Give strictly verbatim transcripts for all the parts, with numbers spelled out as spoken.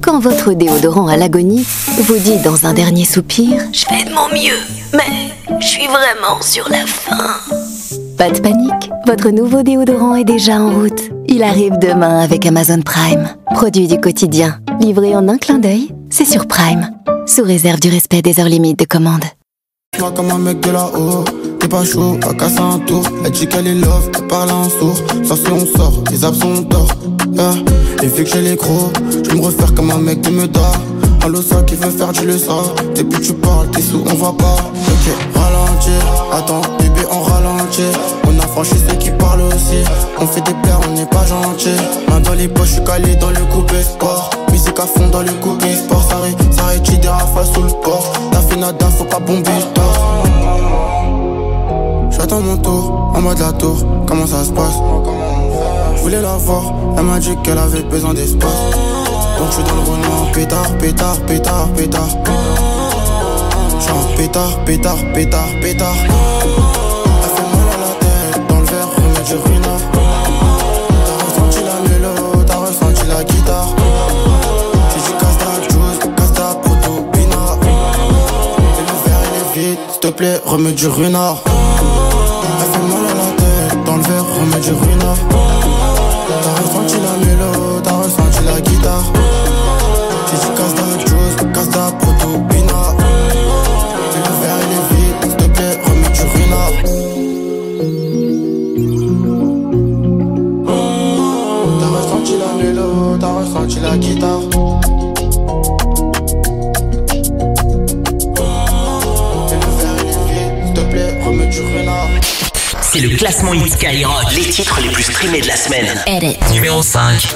Quand votre déodorant à l'agonie vous dit dans un dernier soupir « Je fais de mon mieux, mais je suis vraiment sur la fin ». Pas de panique, votre nouveau déodorant est déjà en route. Il arrive demain avec Amazon Prime. Produit du quotidien, livré en un clin d'œil, c'est sur Prime. Sous réserve du respect des heures limites de commande. Moi comme un mec de là-haut, t'es pas chaud, pas casser un tour. Elle dit qu'elle est love, elle parle en sourd. Ça si on sort, les absents d'or. Yeah. Et vu que j'ai les crocs, je me refaire comme un mec qui me dort. Allo ça qui veut faire du le sort. Depuis tu parles, t'es sous, on va pas. Ok, ralentir, attends, bébé on ralentit. On a franchi ceux qui parlent aussi. On fait des plaies, on n'est pas gentil. Main dans les poches, je suis calé dans le coupé sport. Musique à fond dans le coupé sport. Ça arrête, ça arrête, tu des rafales sous le port. T'as fait nada, faut pas bomber tort. J'attends mon tour, en mode la tour, comment ça se passe? Je voulais la voir, elle m'a dit qu'elle avait besoin d'espace. Donc je suis dans le roulement, pétard, pétard, pétard, pétard. J'suis un pétard, pétard, pétard, pétard. Elle fait mal à la tête, dans le verre, remets du ruinard. T'as ressenti la mélo, t'as ressenti la guitare. J'ai dit casse ta juice, casse ta proto, pinard. Et le verre il est vide, s'il te plaît, remets du ruinard. Elle fait mal à la tête, dans le verre, remets du ruinard. T'as ressenti la mélo, t'as ressenti la guitare. J'ai dit casse ta juice, casse ta proto, pinard. Et le verre il est vide, s'il te plaît, remets du ruinard. T'as ressenti la mélo, t'as ressenti la guitare. Et le verre il est vide, s'il te plaît, remets du ruinard. C'est le classement Hit Skyrock, les titres les plus streamés de la semaine. Edit. Numéro cinq.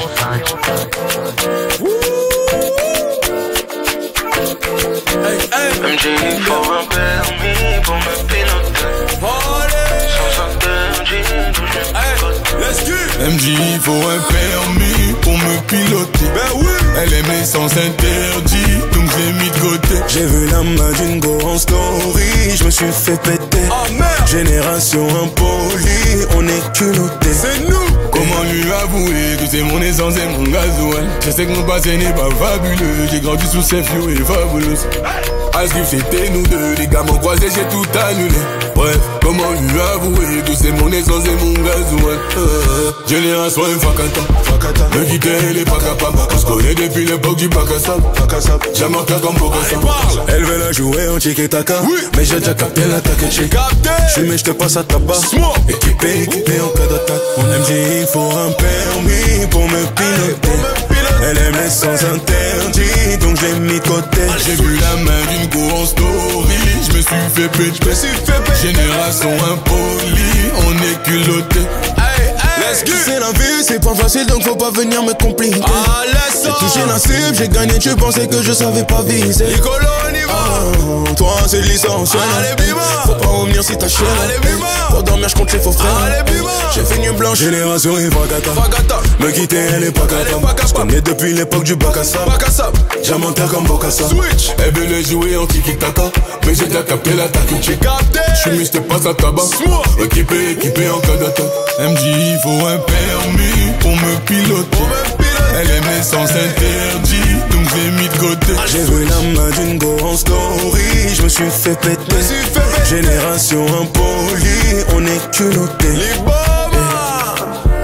Hey, hey. M J, il faut un permis pour me piloter. Sans interdit, toujours hey. Let's go. M J, il faut un permis pour me piloter. Ben oui. Elle aimait sans interdit, donc j'ai mis de côté. J'ai vu la main d'une go en story, je me suis fait péter. Oh merde. Génération impolie, on est culotté. C'est nous. Comment lui avouer que c'est mon essence et mon gasoil? Je sais que mon passé n'est pas fabuleux, j'ai grandi sous ces flots et fabuleux. Asgrif c'était nous deux, les gars m'ont croisé, j'ai tout annulé. Bref, comment lui avouer que c'est mon essence et mon gasoil? euh, Génération infacata, me quitter elle est pas capable. On se connaît depuis l'époque du bac à sable. Jamais en comme Bocassa. Elle veut la jouer en tiki-taka, oui. Mais j'ai déjà capté l'attaque. J'ai capté. J'suis mais j'te passe à tabac. Équipé, équipé en cas d'attaque. Mon M J, il faut un permis pour me piloter. Elle aime les sans interdit, donc j'ai mis de côté. J'ai vu la main d'une go en story, je me suis fait péter. Génération impolie, on est culotté. Hey, hey. Let's go. C'est la vie, c'est pas facile, donc faut pas venir me compliquer. Ah, laisse ça. J'ai touché la cible, j'ai gagné, tu pensais que je savais pas viser. Nicolo, on y va. Ah, toi c'est licence. Allez, bima. Faut pas revenir si t'as chier. Allez, bima. Pour dormir, j'compte les faux frères. Allez, bima. J'ai fait une blanche. Génération Ifagata. Fagata. Me quitter, elle est pas capable. J'connais depuis l'époque du bac à sable. Bac à sable. Diamantin comme Bocassa. Switch. Elle veut le jouer en tiki-taka, mais j'ai déjà capté l'attaque. J'ai capté. J'suis mis, j'te passe à tabac. Équipé, équipé en cas d'attaque. M J, il faut un permis pour me piloter. Elle aimait sans interdit, donc j'ai mis de côté. J'ai vu la main d'une go en story, je me suis fait péter. Génération impolie, on est culotté. Les bombes.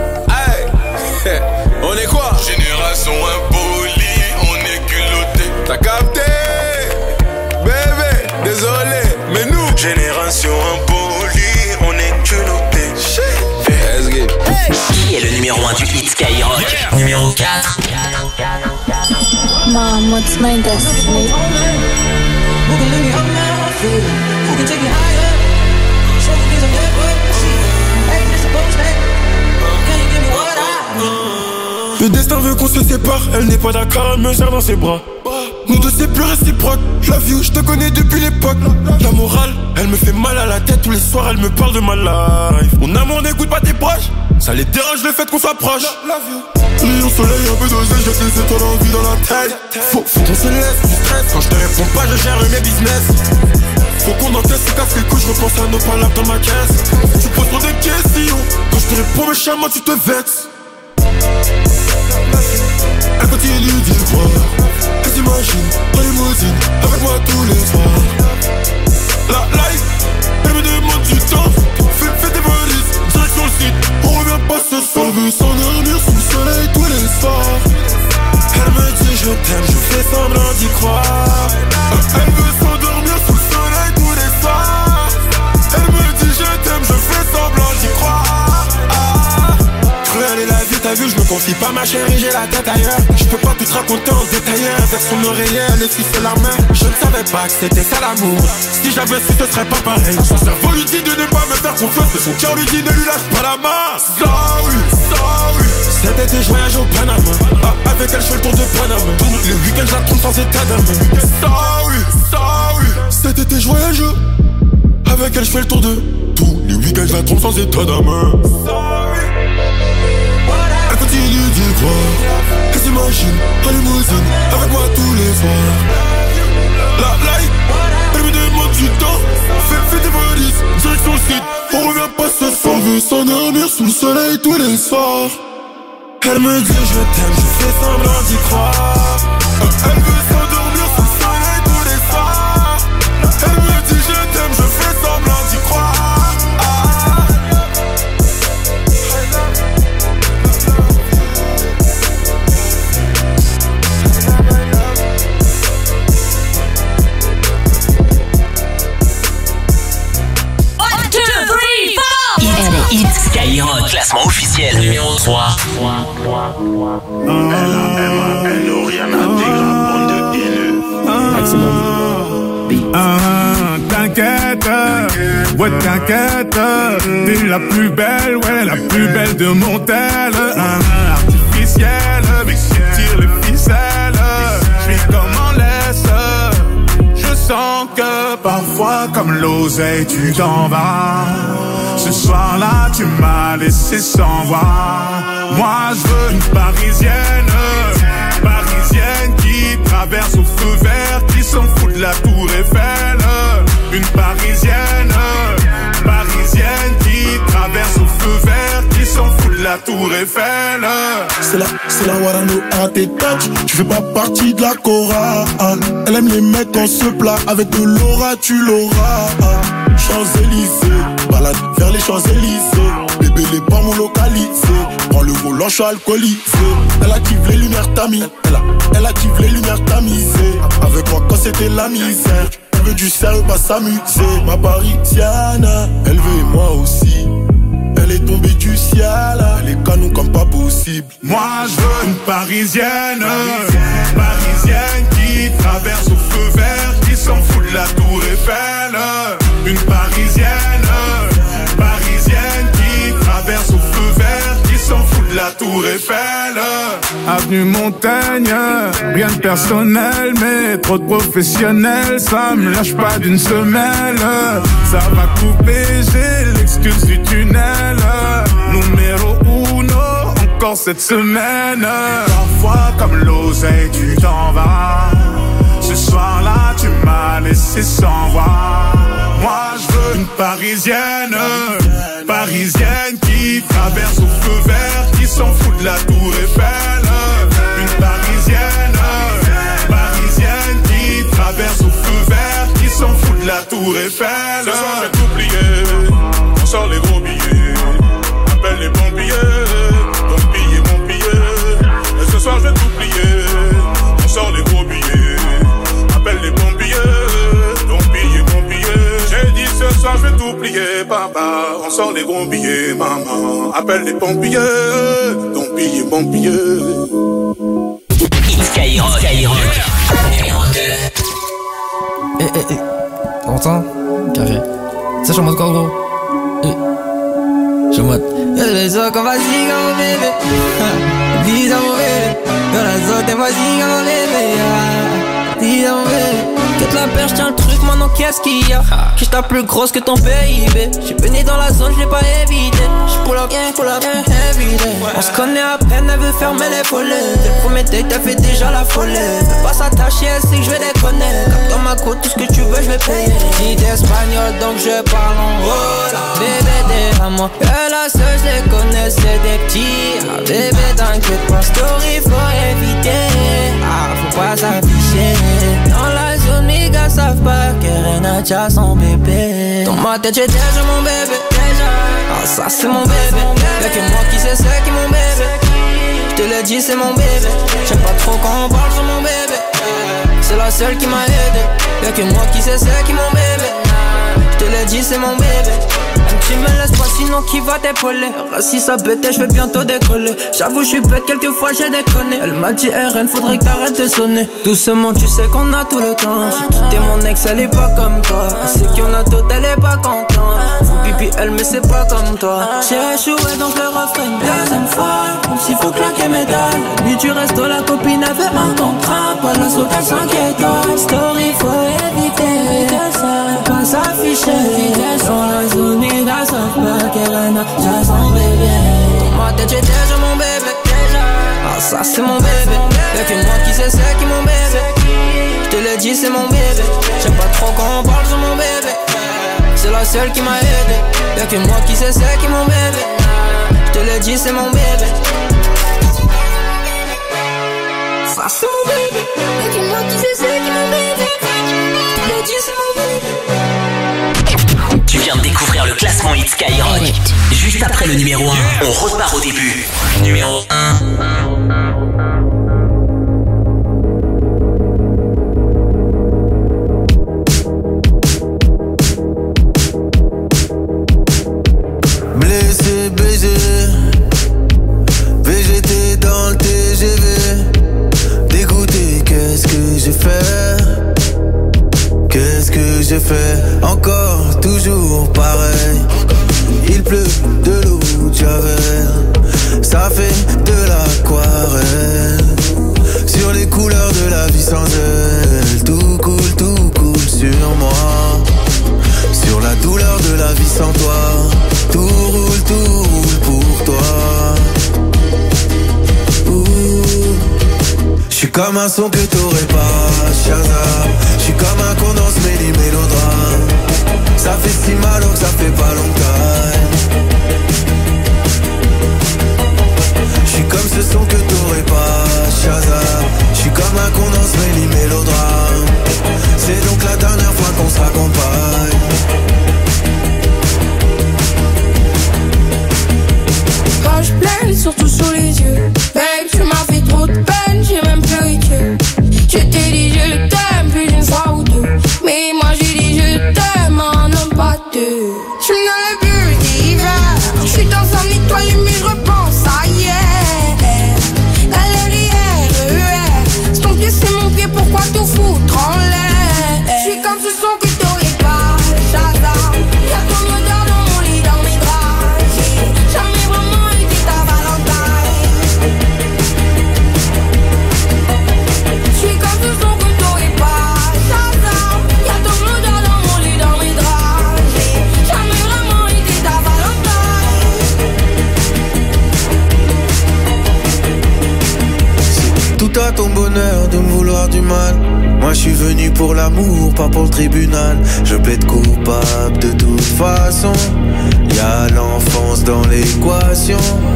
Hey. On est quoi? Génération impolie, on est culotté. T'as capté? Bébé, désolé, mais nous. Génération impolie, on est culotté. Let's go. Qui est le numéro un du Hit Skyrock? Yeah. Numéro quatre. Mom, what's my destiny? Who can let me up now? Who can take me higher? Show me things I'm dead, but hey, it's supposed to. Can you give me what I need? Le destin veut qu'on se sépare, elle n'est pas d'accord, elle me serre dans ses bras. Nous deux c'est plus réciproque, je la view, je te connais depuis l'époque. La morale, elle me fait mal à la tête, tous les soirs elle me parle de ma life. Mon amour n'écoute pas tes proches, ça les dérange le fait qu'on s'approche. Lion soleil un peu dosé, je sais c'est toi l'envie dans la tête. Faut, faut qu'on se laisse du stress, quand je te réponds pas je gère mes business. Faut qu'on encaisse ce casse les couilles, je repense à nos palabres dans ma caisse. Tu poses trop de questions, quand je te réponds méchamment tu te vexes. Elle continue d'y croire, croire. Elle veut s'endormir sous le soleil tous les soirs. Elle me dit je t'aime, je fais semblant d'y croire. Ah. Cruelle est la vie, t'as vu, je me confie pas ma chérie, j'ai la tête ailleurs. Je peux pas tout te raconter en détail. Avec son oreiller, elle essuie la main. Je ne savais pas que c'était ça l'amour. Si j'avais su, ce serait pas pareil. Son cerveau lui dit de ne pas me faire confiance, mais son cœur lui dit ne lui lâche pas la main. Sorry, sorry. Cet été je voyage au Panama. Ah, avec elle je fais le tour de Panama. Le week-end je la trompe sans état d'âme. Sorry, sorry. Cet été je voyage. Avec elle je fais le tour de tous les week-ends je la trompe sans état d'âme. Sorry. Elle continue d'y croire. Elle s'imagine en limousine avec moi tous les soirs. La light, elle me demande du temps. Fais, fais tes valises, direction le site. On revient pas ce soir. On veut s'endormir sous le soleil tous les soirs. Elle me dit je t'aime, je fais semblant d'y croire. Elle veut s'endormir sous le soleil tous les soirs. Elle me dit je t'aime, je fais semblant d'y croire. Ah. One, two, three, four. Hit, hit, Skyrock, classement officiel numéro trois. Elle a, elle n'a rien à dire, bande de haineux. Ah, t'inquiète, ouais t'inquiète, t'es la plus belle, ouais la plus belle de mon tel. Ah, artificielle, mais qui tire les ficelles, j'suis comme en laisse. Je sens que parfois comme l'oseille tu t'en vas. Ce soir-là tu m'as laissé sans voix. Moi je veux une parisienne, parisienne qui traverse au feu vert, qui s'en fout de la tour Eiffel. Une parisienne, parisienne qui traverse au feu vert, qui s'en fout de la tour Eiffel. C'est la, c'est la Warano à tes touch. Tu fais pas partie de la chorale. Elle aime les mecs en se plat. Avec de l'aura tu l'auras. Champs-Élysées, balade vers les Champs-Élysées. Bébé les pas mon localisé. Prends le volant, je suis alcoolisé. Elle active les lumières tamis. Elle, a, elle active les lumières tamisées. Avec moi quand c'était la misère. Elle veut du sérieux, pas s'amuser. Ma parisienne, elle veut et moi aussi. Elle est tombée du ciel, elle est canon comme pas possible. Moi je veux une parisienne, parisienne qui traverse au feu vert, qui s'en fout de la tour Eiffel. Une parisienne, parisienne qui traverse au feu vert, qui s'en fout de la tour Eiffel. Avenue Montaigne, rien de personnel, mais trop de professionnels, ça me lâche pas d'une semelle. Ça va couper, j'ai l'excuse du tunnel. Numéro uno, encore cette semaine. Parfois comme l'oseille tu t'en vas. Ce soir-là tu m'as laissé sans voix. Moi je veux une parisienne, parisienne qui traverse au feu vert, qui s'en fout de la tour Eiffel. Une parisienne, parisienne qui traverse au feu vert, qui s'en fout de la tour Eiffel. Ce soir j'ai tout plié, on sort les gros billets. Appelle les pompiers, donc piller mon billet. Et ce soir je vais tout plier, on sort les gros billets. Appelle les pompiers, donc piller mon billet. J'ai dit ce soir je vais tout plier, papa. On sort les gros billets, maman. Appelle les pompiers, donc piller mon billet. Skyrock, Skyrock, numéro deux. Eh eh eh, t'entends? Carré. Ça je suis en mode quoi gros? Eh. Je suis en mode elle est comme vas-y comme bébé. Dis à mon bébé. Dans la zone t'es vas-y comme bébé. Dis à mon bébé. Quitte la perche, tiens le truc, maintenant qu'est-ce qu'il y a? J'suis ta plus grosse que ton P I B. J'suis venu dans la zone, j'l'ai pas évité. J'pull up, yeah, pull up, yeah, everyday. On se connaît à peine, elle veut fermer les volets. Dès le premier date, elle fait déjà la folie. Veux pas s'attacher, elle sait que j'vais déconner. Cap dans ma côte, tout ce que tu veux, j'vais payer. Dit espagnol, donc je parle en hola. Bébé, t'es à moi. Que la seule, j'les connais, c'est des petits. Ah, bébé, t'inquiète pas, story, faut éviter. Ah, faut pas s'afficher. Dans la zone, mes gars savent pas que Renacha a son bébé. Dans ma tête j'ai déjà mon bébé. Ah ça c'est mon bébé. Y'a que moi qui sais c'est qui mon bébé. J'te l'ai dit c'est mon bébé. J'aime pas trop quand on parle sur mon bébé. C'est la la seule qui m'a aidé. Y'a que moi qui sais c'est qui mon bébé. Je te l'ai dit c'est mon bébé. Tu me laisses pas sinon qui va t'épauler. Si ça pète je vais bientôt décoller. J'avoue je suis bête quelquefois j'ai déconné. Elle m'a dit R N faudrait que t'arrêtes de sonner. Doucement tu sais qu'on a tout le temps. J'ai quitté mon ex elle est pas comme toi. Elle sait qu'il y en a d'autres elle est pas contente. Faut pipi elle mais c'est pas comme toi. J'ai échoué donc le refrain une deuxième fois. Même s'il faut claquer mes dalles. Lui tu restes la copine avait un contrat. Pas la saute à cinq étoiles. Story faut éviter ça. Pas s'afficher dans la zone. Ça savent qu'elle a déjà son bébé. Dans ma tête j'ai déjà mon bébé. Ah ça c'est mon bébé. Y'a que moi qui sais c'est qui mon bébé. Je te l'ai dit c'est mon bébé. J'aime pas trop quand on parle sur mon bébé. C'est la seule qui m'a aidé. Y'a que moi qui sais c'est qui mon bébé. Je te l'ai dit c'est mon bébé. Ça c'est mon bébé. Y'a que moi qui sais c'est qui mon bébé. Je te l'ai dit c'est mon bébé. Tu viens de découvrir le classement Hit Skyrock. Juste après le numéro un, on repart au début. Numéro un. Blessé, B G V G T dans le T G V. Dégoûté, qu'est-ce que j'ai fait? Qu'est-ce que j'ai fait? Encore, toujours pareil. Il pleut de l'eau de Javel. Ça fait de l'aquarelle. Sur les couleurs de la vie sans elle. Tout coule, tout coule sur moi. Sur la douleur de la vie sans toi. Tout roule, tout roule pour toi. J'suis comme un son que t'aurais pas, Shazam. J'suis comme un condense mêlé mélodrame. Ça fait si mal donc ça fait pas longtemps. J'suis comme ce son que t'aurais pas, Shazam. J'suis comme un condense mêlé mélodrame. C'est donc la dernière fois qu'on se raccompagne. Quand j'plaine, surtout sous les yeux. Babe, tu m'as fait trop de peine, j'ai même pleuré que je t'ai dit je t'aime plus d'une fois ou deux. Mais moi j'ai dit je t'aime en un pas deux. J'suis dans le bulle d'hiver. J'suis dans un étoile mais j'repense à hier. Galerie R E R. Ton pied c'est mon pied, pourquoi tout foutre en l'air? J'suis comme ce son que t'aurais pas, Shazam. Y'a ton odeur dans mon lit, dans mes draps. J'ai jamais vraiment été ta Valentine. J'suis comme ce son que t'aurais pas, Shazam. Y'a ton odeur dans mon lit, dans mes draps. J'ai jamais vraiment été ta Valentine. C'est tout à ton bonheur de me vouloir du mal. Moi je suis venu pour l'amour, pas pour le tribunal. Je plaide coupable de toute façon. Y'a l'enfance dans l'équation.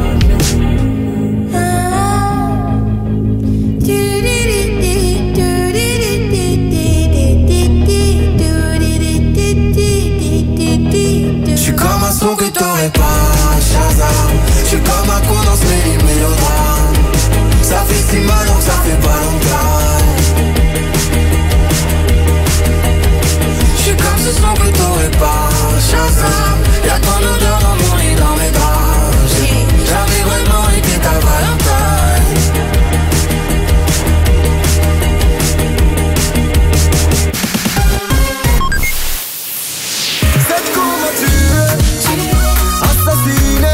J'suis comme un son que t'aurais pas, Shazam. J'suis comme un condense mêlé mélodrame. Ça fait si mal donc ça fait pas longtemps. J'suis comme ce son que t'aurais pas, Shazam. Y'a ton odeur dans mon lit, dans mes draps. J'ai jamais vraiment été ta Valentine. Cette qu'on m'a tué, assassiné.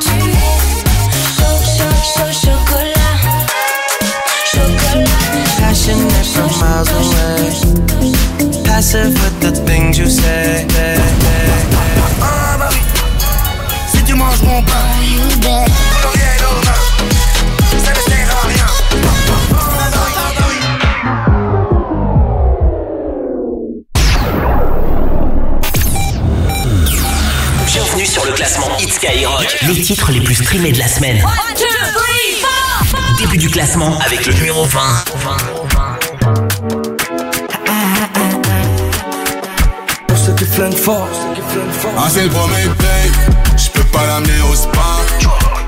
Chocolat, chocolat. Passionate from miles away. Passive with the things you say. Ah bah oui, si tu manges mon pain, pour rien et l'honneur, ça ne sert à rien. Ah bah oui, ah bah oui. Bienvenue sur le classement Hit Skyrock. Les titres les plus streamés de la semaine. One, two, three, four. Début du classement avec le numéro vingt. Pour ceux qui flinguent fort. Ah c'est le premier play, j'peux pas l'amener au spa.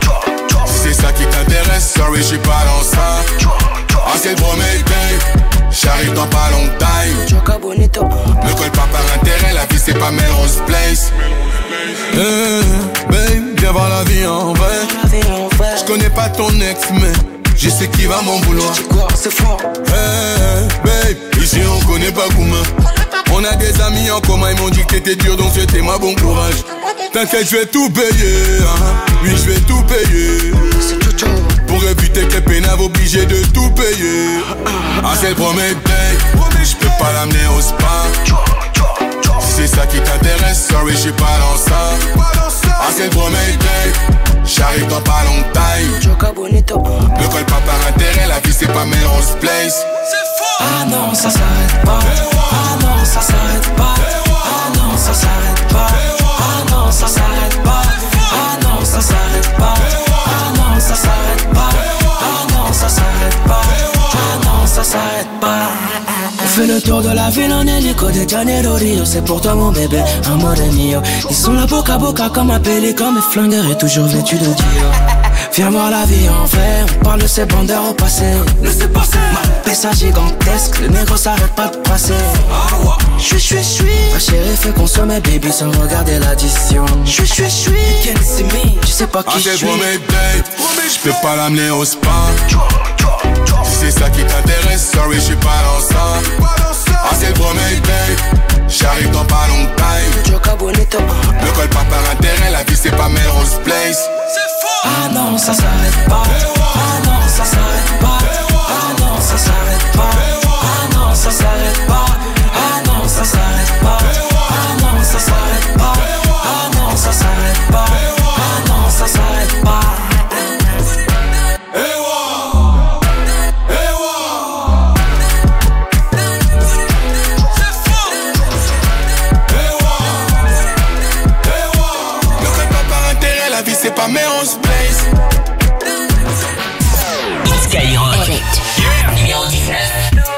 Si c'est ça qui t'intéresse, sorry j'suis pas dans ça. Ah c'est le premier play, j'arrive dans pas long time. Joga bonito. Ne colle pas par intérêt, la vie c'est pas Melrose Place. Hey, babe, viens voir la vie en vrai. J'connais pas ton ex mais je sais qui va m'en vouloir. C'est fort. Hey, babe, ici on connaît pas Gouma. On a des amis en commun, ils m'ont dit que t'étais dur donc c'était moi bon courage. T'inquiète, je vais tout payer, hein. Oui, je vais tout payer. Pour éviter que les pénaves obligés de tout payer. Ah, c'est le premier date, je peux pas l'amener au spa. Si c'est ça qui t'intéresse, sorry, je suis pas dans ça. Ah, c'est le premier date, j'arrive dans pas long time. Ne colle pas par intérêt, la vie c'est pas Melrose Place. Ah non, ça s'arrête pas. Ah non, ça s'arrête pas. Ah non, ça s'arrête pas. Ah non, ça s'arrête pas. Ah non, ça s'arrête pas. Ah non, ça s'arrête pas. Ah non, ça s'arrête pas. Ah non, ça s'arrête pas. On fait le tour de la ville en hélico de Janeiro Rio. C'est pour toi mon bébé, amore mio. Ils sont là boca à boca comme un pélican. Mes flingueurs est toujours vêtu de Dio. Viens voir la vie en vrai, on parle de ces bandeurs au passé. Laissez passer. Ma pessa gigantesque, le négro s'arrête pas de passer. J'suis, j'suis, j'suis. Ma chérie fait consommer baby sans regarder l'addition. J'suis, j'suis, j'suis. Tu sais pas qui j'suis. Je peux pas l'amener au spa. Si c'est ça qui t'intéresse, sorry, j'suis pas dans ça. Ah, c'est le premier date, j'arrive dans pas long time. Ne colle pas par intérêt, la vie c'est pas Melrose Place. Ah non, ça s'arrête pas. Ah non, ça s'arrête pas. Ah non, ça s'arrête pas. Ah non, ça s'arrête pas. Ah non, ça s'arrête pas. Ah non, ça s'arrête pas. Ah non, ça s'arrête pas. Ah non, ça s'arrête pas. C'est pas Melrose Place. It's Skyrock. Yeah. Numéro dix-neuf.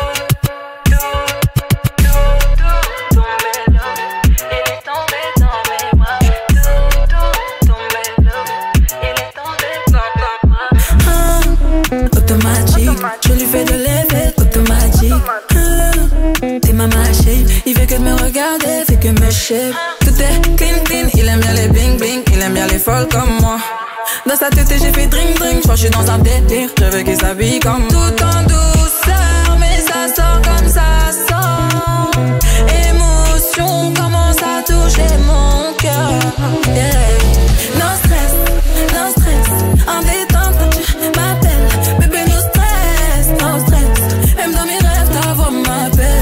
Automatique, je lui fais de l'effet automatique. T'es ma machine, il fait que de me regarder, fait que me shape. Tout est clean clean, il aime bien les bling bling, il aime bien les folles comme moi. Dans sa tête j'ai fait drink drink, j'crois que j'suis dans un délire. Je veux qu'il s'habille comme tout en douceur, mais ça sort comme ça sort. Émotion commence à toucher mon cœur. Yeah. Non stress, non stress, en détente tu m'appelles. Bébé no stress, no stress. Même dans mes rêves ta voix m'appelle.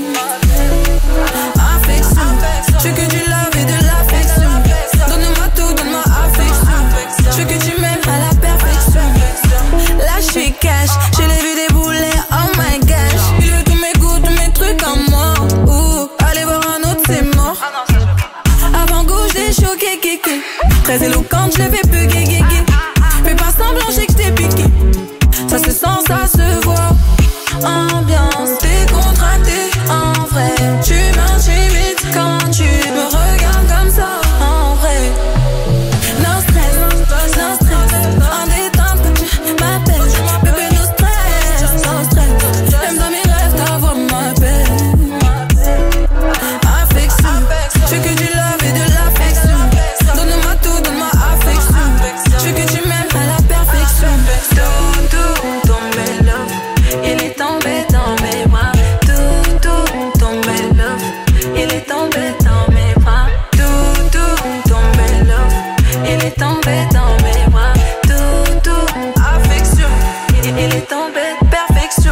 Affection, je veux que du love et de l'affection. Donne-moi tout, donne-moi affection. Je veux que tu m'aimes à la perfection. Là je suis cash, je l'ai vu débouler, oh my gosh. Il veut tous mes goûts, tous mes trucs en moi. Ouh, allez voir un autre c'est mort. Avant gauche j'ai choqué, kéké. Très éloquente, je le fais plus, gué, gué, gué. Fais pas semblant, j'ai que je t'ai piqué. Ça se sent, ça se voit. Ambiance décontractée, en vrai. Tu m'intimides quand tu me regardes comme ça, en vrai. No stress, no stress, en détente tu m'appelles. Bébé no stress, no stress. Même dans mes rêves ta voix m'appelle. Affection, je veux que du love et de l'affection. Donne-moi tout, donne-moi affection. Je veux que tu m'aimes à la perfection. Tout, tout, tombé love, il est tombé dans mes bras. Tout, tout, tombé love, il est tombé dans mes bras. Tout, tout, tombé love, il est tombé dans mes bras. Tout, tout, affection, il, il est tombé perfection.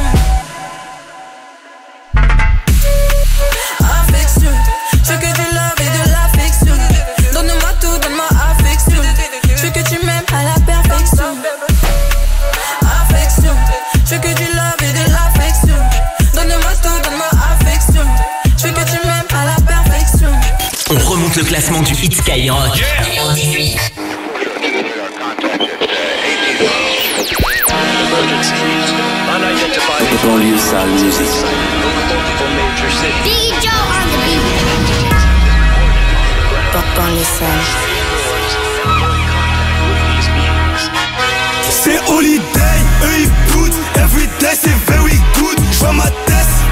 Affection, je veux que du love et de l'affection. Donne-moi tout, donne-moi affection. Je veux que tu m'aimes à la perfection. Affection, je veux que du love et de l'affection. Donne-moi tout, donne-moi affection. Je veux que tu m'aimes à la perfection. On remonte le classement du hit Skyrock. Numéro dix-huit. Banlieue sale musique. D J on the beat. Banlieue sale. C'est holiday, eux ils boutent. Everyday c'est very good. J'vois ma tête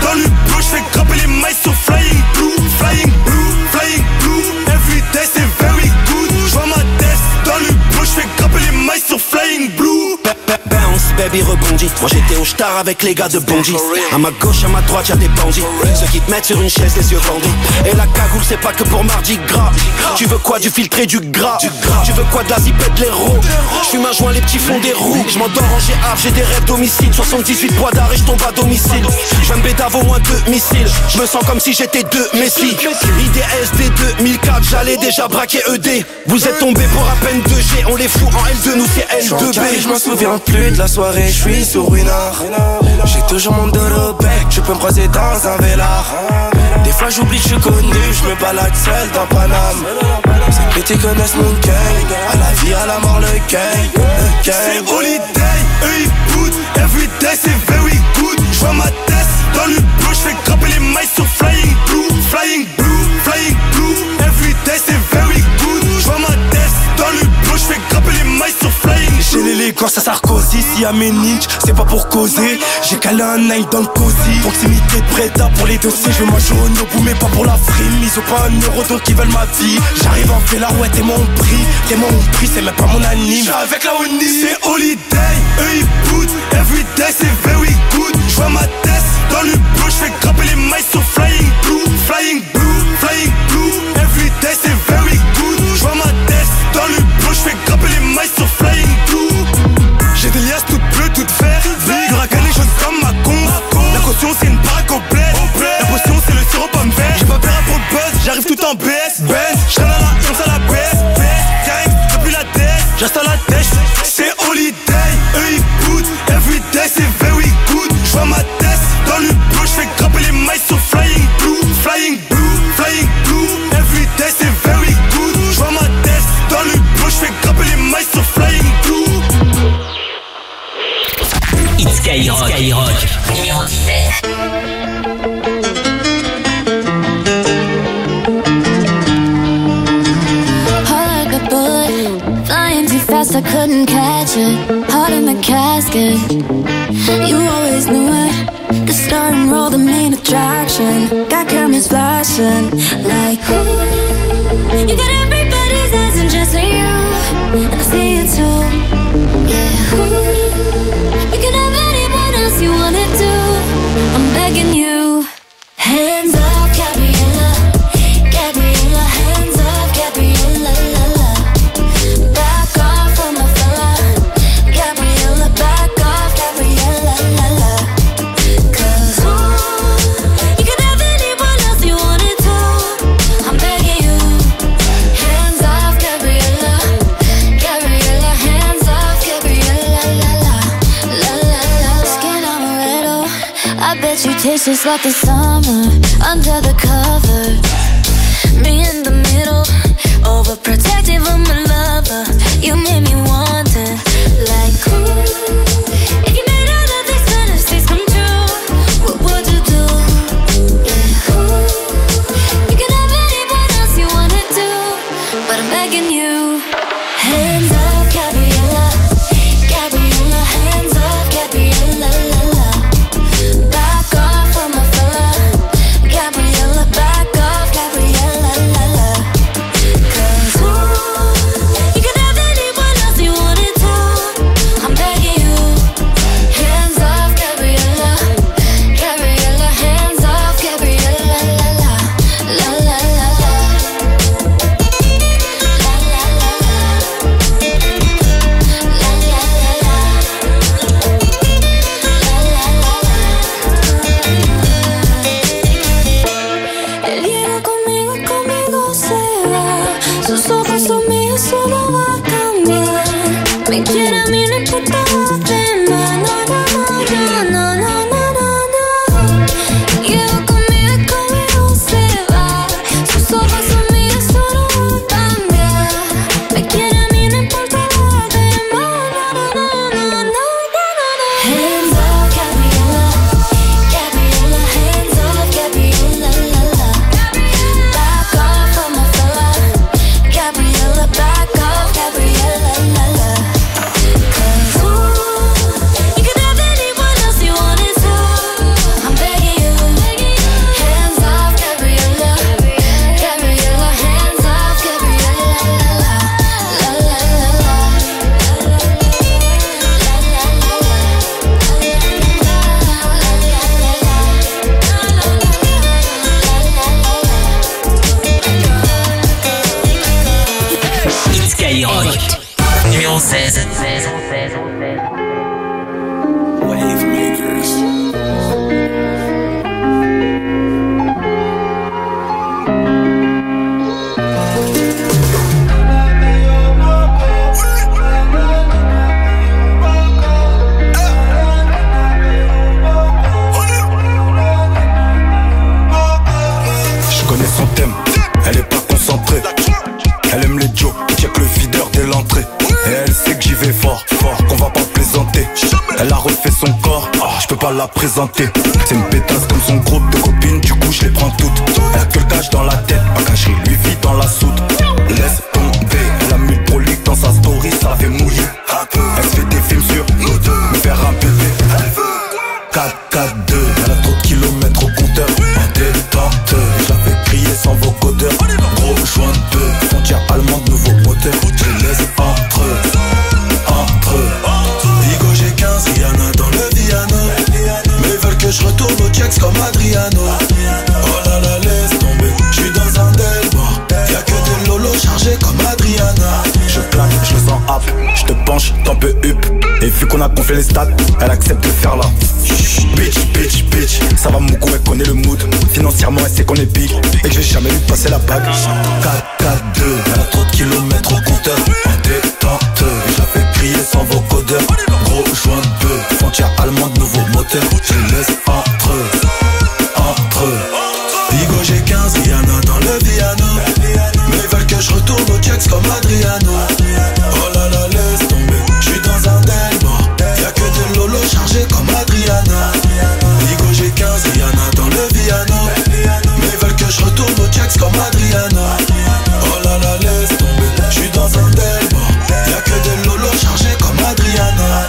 tard avec les gars de Bondy. À ma gauche, à ma droite, y'a des bandits. Ceux qui te mettent sur une chaise, les yeux bandés. Et la cagoule, c'est pas que pour Mardi Gras. Tu veux quoi, du filtré, du gras? Tu veux quoi, de la zipette, de l'héros? J'fume un joint, les petits fonds des roues. J'm'endors en G A, j'ai des rêves domicile. soixante-dix-huit poids d'arrêt, j'tombe à domicile. J'veux me bédave au moins deux missiles. J'me sens comme si j'étais deux Messi. I D S D deux mille quatre, j'allais déjà braquer E D. Vous êtes tombés pour à peine deux G. On les fout en L deux, nous c'est L deux B. Je m'en souviens plus de la soirée, je suis sur Winard. J'ai toujours mon dos au bec, tu peux me croiser dans un vélard. Des fois j'oublie que je suis connu, je me balade seul dans Paname. Ces petits connaissent mon gang, à la vie, à la mort, le gang, le gang. C'est holiday, eux ils boutent, everyday c'est very good. J'vois ma tête dans le bleu, j'fais grimper les mailles sur Flying Blue, Flying Blue, Flying Blue. Everyday c'est very good. J'vois ma tête dans le bleu, j'fais grimper les mailles sur Flying Blue. J'ai l'élégance à Sarkozy, si à mes niches, c'est pas pour causer. J'ai calé un nine dans le cosy. Proximité de Preda pour les dossiers, je veux manger au Nobu mais pas pour la frime. Ils ont pas un euro donc ils veulent ma vie. J'arrive en Vela, ouais t'es mon prix. T'es mon prix, c'est même pas mon anime. J'suis avec la Oni. C'est holiday, eux ils boutent. Everyday c'est very good. J'vois ma tête dans le bleu, j'fais grimper les mailles sur Flying Blue, Flying Blue, Flying Blue. Everyday c'est very good. J'vois ma tête dans le bleu, j'fais grimper les mailles sur Flying Blue. J'ai des liasses toutes bleues, toutes vertes. Du racan les choses comme ma con. La caution c'est une baraque au bled. La potion c'est le sirop pomme vert. J'ai pas peur pour le buzz, j'arrive tout en B S. Benz, j't'en à la comme ça la baisse. Gang, depuis la tête, j'installe la tête. C'est holiday, eux ils boutent. Everyday c'est very good. J'vois ma tête dans le bleu, j'fais grimper les mailles sur Flying Blue, Flying Blue, Flying Blue. Everyday c'est very good. J'vois ma tête dans le bleu, j'fais grimper les mailles sur Flying Blue. It's Skyrock, Skyrock, numéro dix-sept. Heart like a bullet, flying too fast, I couldn't catch it. Heart in the casket, you always knew it. The star and roll, the main attraction. Got cameras flashing, like ooh. You got everybody's eyes and just you, and I see it too. Yeah, ooh. You can have anyone else you wanna do. I'm begging you. Hands up, Gabriella, Gabriella. Hands up, Gabriella, la la. Back off from my fella, Gabriella. Back off, Gabriella, la la. 'Cause ooh, you can have anyone else you wanna do. I'm begging you. Hands off, Gabriella, Gabriella. Hands off, Gabriella, la la. La la la. Skin amaretto, I bet you taste just like the summer under the cover. Me in the middle, overprotective of my lover. You made me want it, like ooh. If you made all of these fantasies come true, what would you do? Yeah, ooh. You can have anyone else you wanna do, but I'm begging you. Hands up, Gabriella, Gabriella. Hands up, Gabriella, la la. Back off from my fella, Gabriella. Back off, Gabriella, la la. 'Cause ooh, you can have anyone else you wanna do. seize. Wave Makers. Je connais son thème, elle est pas concentrée. Elle aime les jokes, check le videur dès l'entrée. Et elle sait que j'y vais fort, fort, qu'on va pas plaisanter. Elle a refait son corps, oh, je peux pas la présenter. C'est une pétasse comme son groupe de copines, du coup je les prends toutes. Elle a que le cash dans la tête, pas caché, lui vit dans la soute. Laisse tomber, elle a mis le prolique dans sa story, ça fait mouiller. Elle se fait des films sur nous deux, me faire un bébé. Elle veut quatre quatre deux, elle a trop de kilomètres au compteur. En détente, je la fais crier sans vocodeur. Gros joint de deux, frontière allemande, nouveau moteur. Je les laisse entre eux, entre eux. Bigo j'ai quinze, Rihanna dans le Viano. Mais ils veulent que je retourne au checks comme Adriano. Oh là là, laisse tomber, je suis dans un delmore. Y'a que des lolos chargés comme Adriana. Je claque, je le sens hap, je te penche, t'en peux up. Et vu qu'on a gonflé les stats, elle accepte de faire là. Bitch, bitch, bitch, ça va mon goût, elle connaît le mood. Financièrement, elle sait qu'on est big et que je vais jamais lui passer la bague. quatre quatre deux, elle a trop de kilomètres au compteur. En détente, je la fais crier sans vocodeur. Gros joint de deux, frontière allemande, nouveau moteur. Je les laisse entre eux, entre eux. Bigo j'ai quinze, Rihanna dans le Viano. Mais ils veulent que je retourne au checks comme Adriano. Oh là là, laisse tomber, je suis dans un delmore. Y'a que des lolos chargés comme Adriana. Bigo j'ai quinze, Rihanna dans le Viano. Mais ils veulent que je retourne au checks comme Adriana. Oh là là, laisse tomber, je suis dans un delmore. Y'a que des lolos chargés comme Adriana.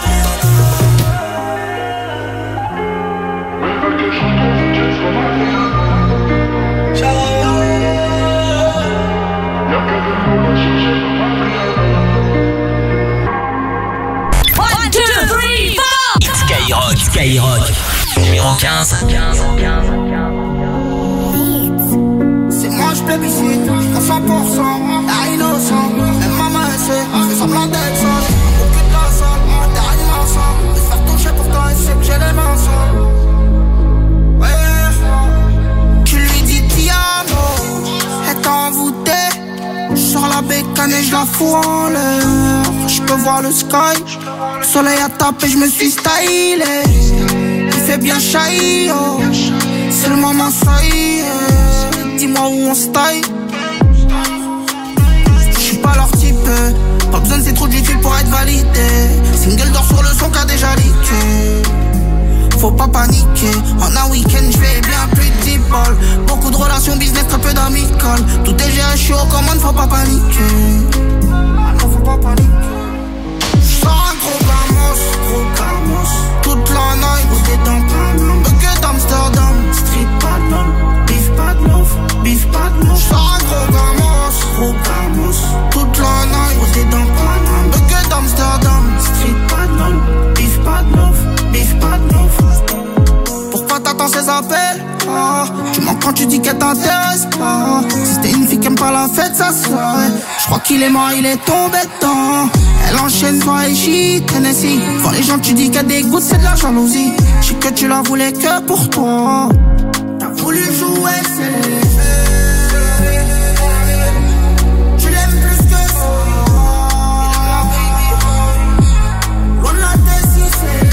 One, two, three, four. Skyrock, Skyrock. Numéro quinze. C'est moi je plébiscite à cent pour cent, à innocent. Même maman elle sait, je fais semblant d'être sage. Aucune de la salle, t'es animant sans. Me faire toucher pourtant elle sait que j'ai les mains sales. Ouais, tu lui dis Diano, elle t'a envoûté. J'sors la bécane et j'la fous en l'air. J'peux voir le sky, le soleil a tapé, j'me suis stylé. Il fait bien chahi, oh. C'est le moment, ça y est. Dis-moi où on se taille. J'suis pas leur type, pas besoin de ces trous d'utile pour être validé. Single d'or sur le son qu'a déjà leaké. Faut pas paniquer, en un week-end j'fais bien plus de dix balles. Beaucoup de relations business, très peu d'amicales. Tout est géré, j'suis aux commandes, faut pas paniquer. Non, faut pas paniquer. J'sors un gros gamos, gros gamos. Toute la night, où t'es dans Paname. Bucket d'Amsterdam, street pas de love. Beef pas de love, beef pas de love. J'sors un gros gamos, gros gamos. Toute la night, où t'es dans Paname. Bucket d'Amsterdam, street pas de love. Beef pas de love, beef pas de love. Pourquoi t'attends ces appels? Ah, tu mens quand tu dis qu'elle t'intéresse pas. Si c'était une fille qui aime pas la fête, ça serait. J'crois qu'il est mort, il est tombé dedans. Elle enchaîne soirée shit, Tennessee. Quand les gens tu dis qu'elle dégoûte, c'est de la jalousie. J'sais que tu la voulais que pour toi. T'as voulu jouer, c'est. Tu l'aimes plus que ça. Loin de la tête, si c'est.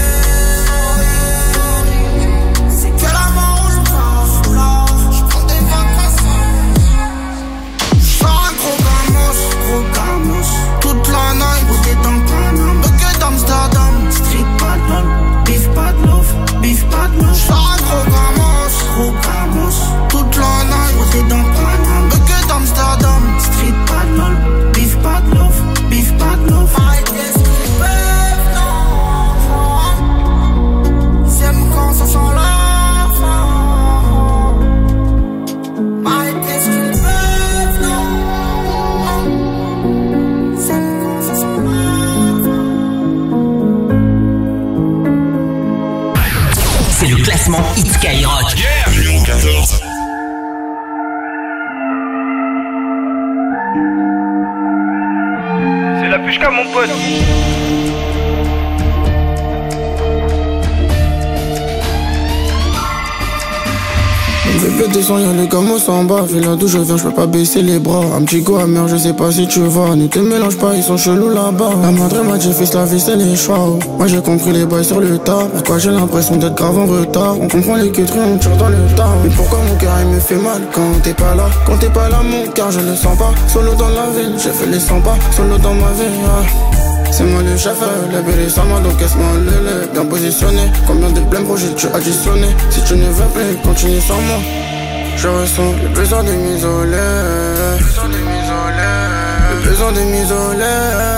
Toute la night, où t'es dans Paname. Bucket d'Amsterdam, street pas de love. Beef pas de love, beef pas de love. J'sors un gros gamos, gros gamos. Toute la night, où t'es dans Paname. Bucket d'Amsterdam, street pas de love. Beef pas de love, beef pas de love. Arrêtez ce qu'ils peuvent, non. Ils aiment quand ça sent la fin. Arrêtez ce qu'ils peuvent, non. C'est le classement Hit Skyrock. Yeah, numéro quatorze. C'est la Pushka mon pote. Bébé descend, y'a le gamos en bas. Vu là d'où je viens, je peux pas baisser les bras. Un petit go amer, je sais pas si tu vois. Ne te mélange pas, ils sont chelous là-bas. La madre m'a dit fils, la vie c'est les choix. Moi j'ai compris les bails sur le tas. Mais quoi, j'ai l'impression d'être grave en retard. On comprend les queuteries, on tire dans le tas. Mais pourquoi mon cœur il me fait mal quand t'es pas là? Quand t'es pas là, mon cœur je le sens pas. Solo dans la ville, j'ai fait les cent pas. Solo dans ma vie, ouais. C'est moi le chef, la belle est sans moi, donc casse-moi le lait. Bien positionné, combien de blèmes projets tu as additionné? Si tu ne veux plus, continue sans moi. Je ressens le besoin de m'isoler. Le besoin de m'isoler. Le besoin de m'isoler.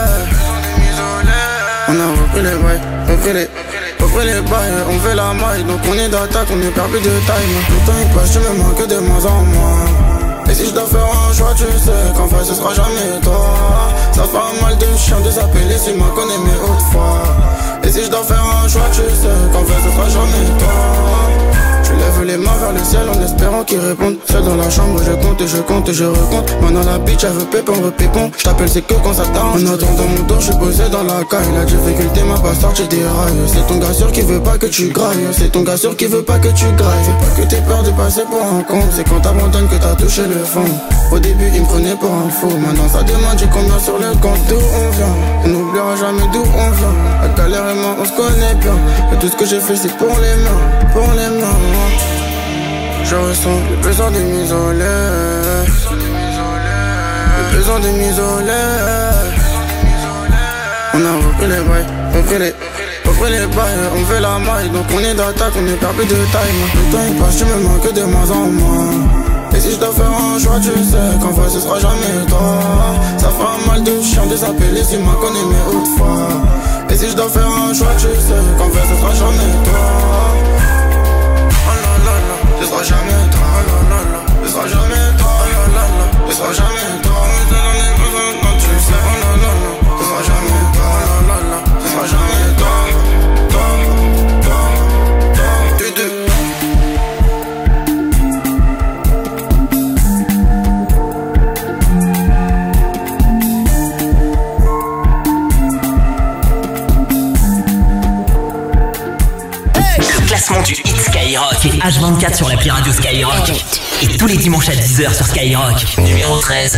On a repris les bails, repris les, repris les bails. On fait la maille, donc on est d'attaque, on est perdu de taille. Le temps il passe, je me manque de moins en moins. Et si je dois faire un choix, tu sais qu'en fait ce sera jamais toi. Ça fait mal de chien de s'appeler si ma connais mes hautes fois. Et si je dois faire un choix, tu sais qu'en fait ce sera jamais toi. Je lève les mains vers le ciel en espérant qu'ils répondent. Seul dans la chambre, je compte et je compte et je recompte. Maintenant la bitch, elle veut pépon, repépon. Je t'appelle, c'est que quand ça t'arrange. En attendant mon dos, je suis posé dans la caille. La difficulté m'a pas sorti des rails. C'est ton gars sûr qui veut pas que tu grailles. C'est ton gars sûr qui veut pas que tu grailles. C'est pas que t'aies peur de passer pour un con. C'est quand t'abandonnes que t'as touché le fond. Au début, il me prenait pour un fou. Maintenant ça demande, j'ai combien sur le compte. D'où on vient, on n'oubliera jamais d'où on vient. La galère et moi, on se connaît bien. Et tout ce que j'ai fait, c'est pour les mains, pour les mains. Je ressens le besoin de m'isoler. Le besoin de m'isoler. On a repris les bails, repris les, repris les bails. On fait la maille, donc on est d'attaque, on est perdu de taille. Le temps il passe, tu me manques de moins en moins. Et si je dois faire un choix, tu sais qu'en fait ce sera jamais toi. Ça fait mal de chien de s'appeler si ma connais mes hautes fois. Et si je dois faire un choix, tu sais qu'en fait ce sera jamais toi. Ce sera jamais toi, la la la. Ce sera jamais toi, la la la. Ce sera jamais toi, mais t'en as besoin quand tu sais, oh la la la. Ce sera jamais toi, la la la. Ce sera jamais toi, toi, toi, toi, tu deux. Le classement du hit Skyrock et H vingt-quatre sur l'appli radio Skyrock. Et tous les dimanches à dix heures sur Skyrock. Numéro treize.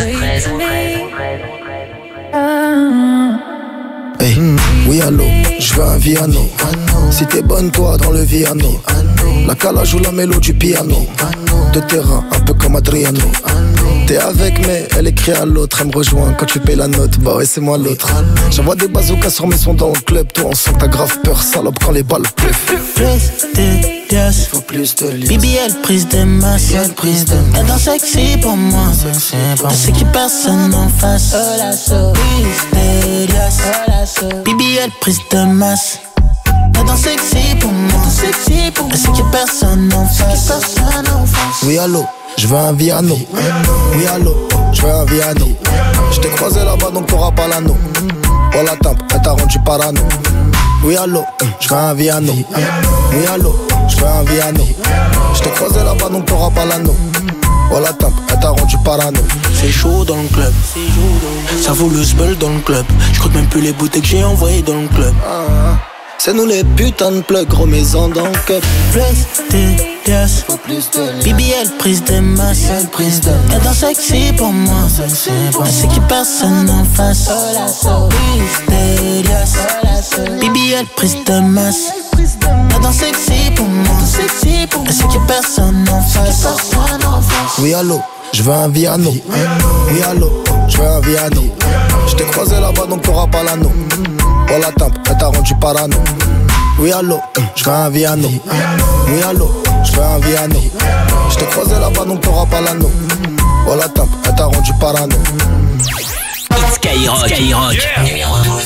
Hey, oui allô, je veux un Viano. Si t'es bonne toi dans le Viano. La calage ou la mélo du piano. De terrain, un peu comme Adriano. T'es avec mais elle écrit à l'autre. Elle me rejoint quand tu payes la note. Bah ouais c'est moi l'autre. J'envoie des bazookas sur mes sons dans le club. Toi on sent que t'as grave peur salope quand les balles pleuvent. Plus de liasses, faut plus de liasses. B B L prise de masse, prise de masse. Elle danse sexy pour moi. Je sais qu'il personne en face. Plus de liasses, B B L prise de masse. Elle danse sexy pour moi. Je sais qu'il personne en face. Oui allô, je veux un Viano. Oui allô, je veux un Viano. Je t'ai croisé là-bas donc t'auras pas l'anneau. Oh la tempe, elle t'a rendu parano. Oui allô, je veux un Viano. Oui allô, je veux un Viano. Je t'ai croisé là-bas donc t'auras pas l'anneau. Oh la tempe, elle t'a rendu parano. C'est chaud dans le club. Ça vaut le sbel dans le club. Je crois même plus les bouteilles que j'ai envoyées dans le club. C'est nous les putains de plugs, gros maison dans le cup. Plus de liasses, B B L prise de masse. Elle danse sexy pour moi. Elle sait qu'il personne en face. Plus de liasses, B B L prise de masse. Elle danse sexy pour moi. Elle sait qu'il personne en face. Oui allô, je veux un Viano. Oui allô, je veux un Viano. Je t'ai croisé là-bas donc t'auras pas l'anneau. Oh la tempe, elle t'a rendu parano. Oui allô, je veux un Viano. Oui allô, je veux un Viano. Je t'ai croisé là-bas donc t'auras pas l'anneau. Oh la tempe, elle t'a rendu parano. Skyrock, Skyrock. Yeah. Numéro douze.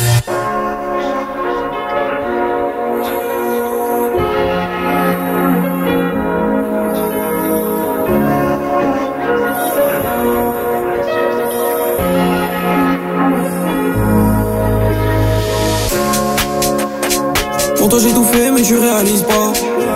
Pour toi j'ai tout fait mais je réalise pas.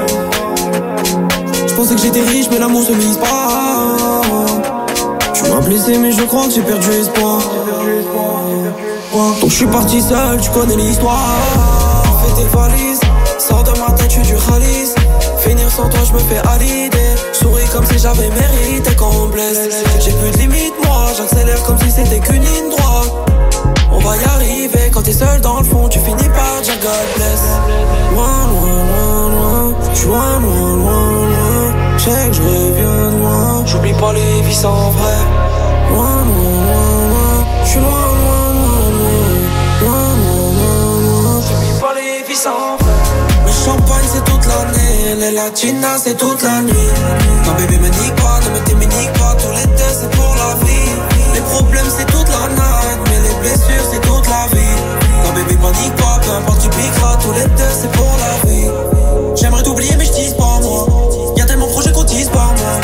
Je pensais que j'étais riche mais l'amour se mise pas. Tu m'as blessé mais je crois que j'ai perdu espoir. Donc je suis parti seul, tu connais l'histoire. Fais tes valises, sors de ma tête, je suis du Khalis. Finir sans toi, je me fais à l'idée. Souris comme si j'avais mérité qu'on me blesse. J'ai plus de limite, moi, j'accélère comme si c'était qu'une ligne droite. On va y arriver, quand t'es seul dans le fond, tu finis par dire God bless. Loin, loin, loin, loin, j'suis loin, loin, loin, loin. J'sais que je reviens de loin, j'oublie pas les vies sans vrai. Loin, loin, loin, loin, j'suis loin, loin, loin, loin, loin, loin, loin, loin. J'oublie pas les vies sans vrai. Le champagne c'est toute l'année, les latinas c'est toute la nuit. Non bébé me nique pas, ne me t'éminique pas, tous les deux c'est pour la vie. Les problèmes c'est toute la night, mais les blessures c'est toute la vie. Non bébé panique pas, peu importe tu piqueras, tous les deux c'est pour la vie. J'aimerais t'oublier mais je tease pas moi, y'a tellement de projets qu'on tease par moi.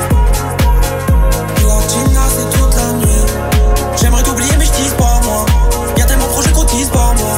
Latina c'est toute la nuit. J'aimerais t'oublier mais je tease pas moi, y'a tellement de projets qu'on tease par moi.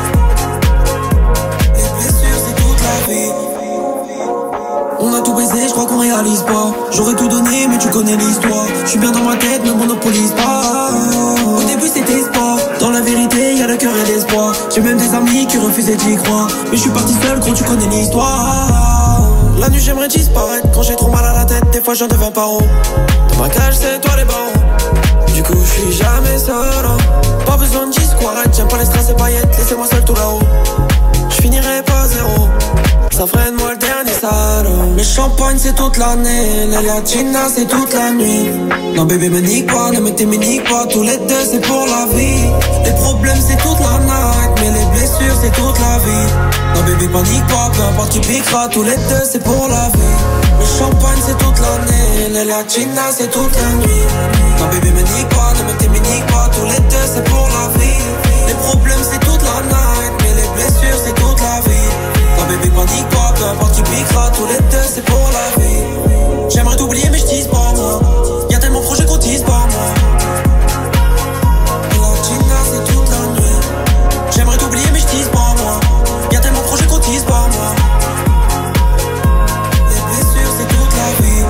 Les blessures c'est toute la vie. On a tout baisé, je crois qu'on réalise pas. J'aurais tout donné mais tu connais l'histoire. Je suis bien dans ma tête, ne monopolise pas. Au début c'était sport, dans la vérité y'a le cœur et l'espoir. J'ai même des amis qui refusaient d'y croire. Mais je suis parti seul, gros tu connais l'histoire. La nuit j'aimerais disparaître, quand j'ai trop mal à la tête, des fois j'en deviens paro. Dans ma cage c'est toi les barreaux. Du coup je suis jamais seul, hein. Pas besoin de discours, j'aime pas les strass et paillettes. Laissez-moi seul tout là-haut, je finirai pas zéro. Ça freine moi le dernier salaud. Le champagne c'est toute l'année, les latinas c'est toute la nuit. Non bébé me nique pas, ne me t'éminique pas, tous les deux c'est pour la vie. Les problèmes c'est toute la night, mais les blessures c'est toute la vie. Non bébé panique pas, peu importe tu piqueras, tous les deux c'est pour la vie. Le champagne c'est toute l'année, les latinas c'est toute la nuit. Non bébé me nique pas, ne me t'éminique pas, tous les deux c'est pour la vie. Les problèmes c'est toute la night, mais les blessures c'est toute la vie. Non bébé panique pas, peu importe tu piqueras, tous les deux c'est pour la vie. J'aimerais t'oublier mais je tease pas moi, y'a tellement de projets qu'on tease par moi. Latina c'est toute la nuit. J'aimerais t'oublier mais je tease pas moi, y'a tellement de projets qu'on tease par moi. Les blessures c'est toute la vie.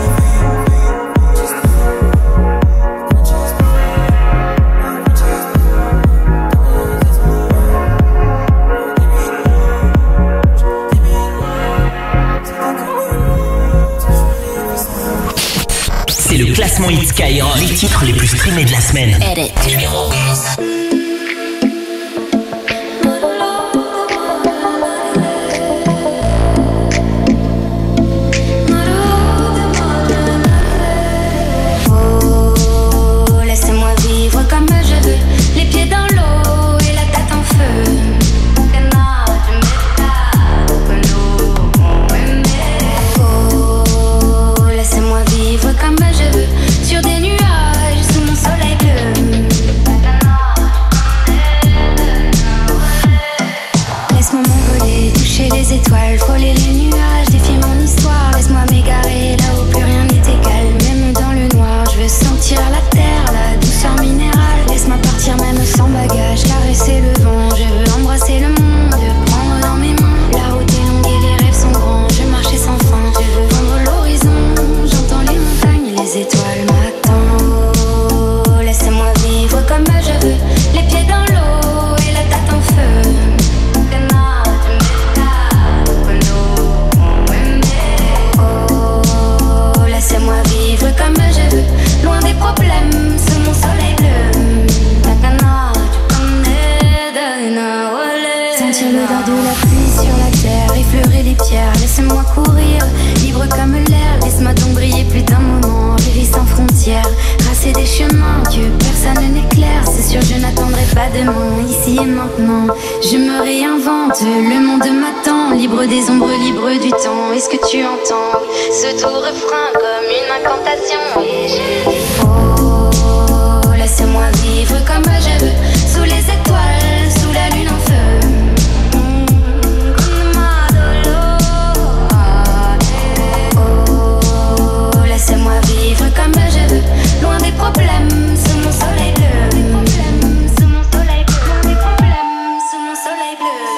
C'est le classement Hit Skyrock, les titres les plus streamés de la semaine. Edit. Numéro onze. Oh, laissez-moi vivre comme je veux, les pieds dans l'eau et la tête en feu. Oh, laissez-moi vivre comme je veux, sur des nuages, sous mon soleil bleu. Laisse-moi m'envoler, toucher les étoiles, frôler les nuages, défier mon histoire. Laisse-moi m'égarer là où plus rien n'est égal, même dans le noir. Je veux sentir la terre, la douceur minérale. Laisse-moi partir même sans bagage, caresser le vent. Je veux embrasser le monde, prendre dans mes mains. La route est longue et les rêves sont grands, je marchais sans fin. Je veux vendre l'horizon, j'entends les montagnes, les étoiles m'attendent. Oh, laissez-moi vivre comme je veux, les pieds dans l'eau et la tête en feu. Oh, laissez-moi vivre comme je veux, loin des problèmes, sous mon soleil bleu. Sentir l'odeur de la pluie sur la terre, effleurer les pierres, laissez-moi courir, libre comme l'air. Laisse-moi donc briller plus d'un moment, vivre sans frontières, tracer des chemins que personne n'éclaire. C'est sûr je n'attendrai pas demain, ici et maintenant. Je me réinvente, le monde m'attend, libre des ombres, libre du temps. Est-ce que tu entends ce doux refrain comme une incantation? Et je dis oh, laissez-moi vivre comme je veux, sous les étoiles, sous la lune en feu. Oh, laissez-moi vivre comme je veux, loin des problèmes, sous mon soleil bleu. Des problèmes, sous mon soleil bleu. Des problèmes, sous mon soleil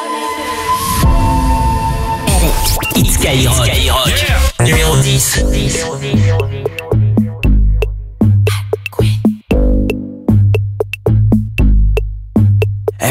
bleu. Hit Skyrock, Skyrock. Yeah. Numéro dix. Numéro dix.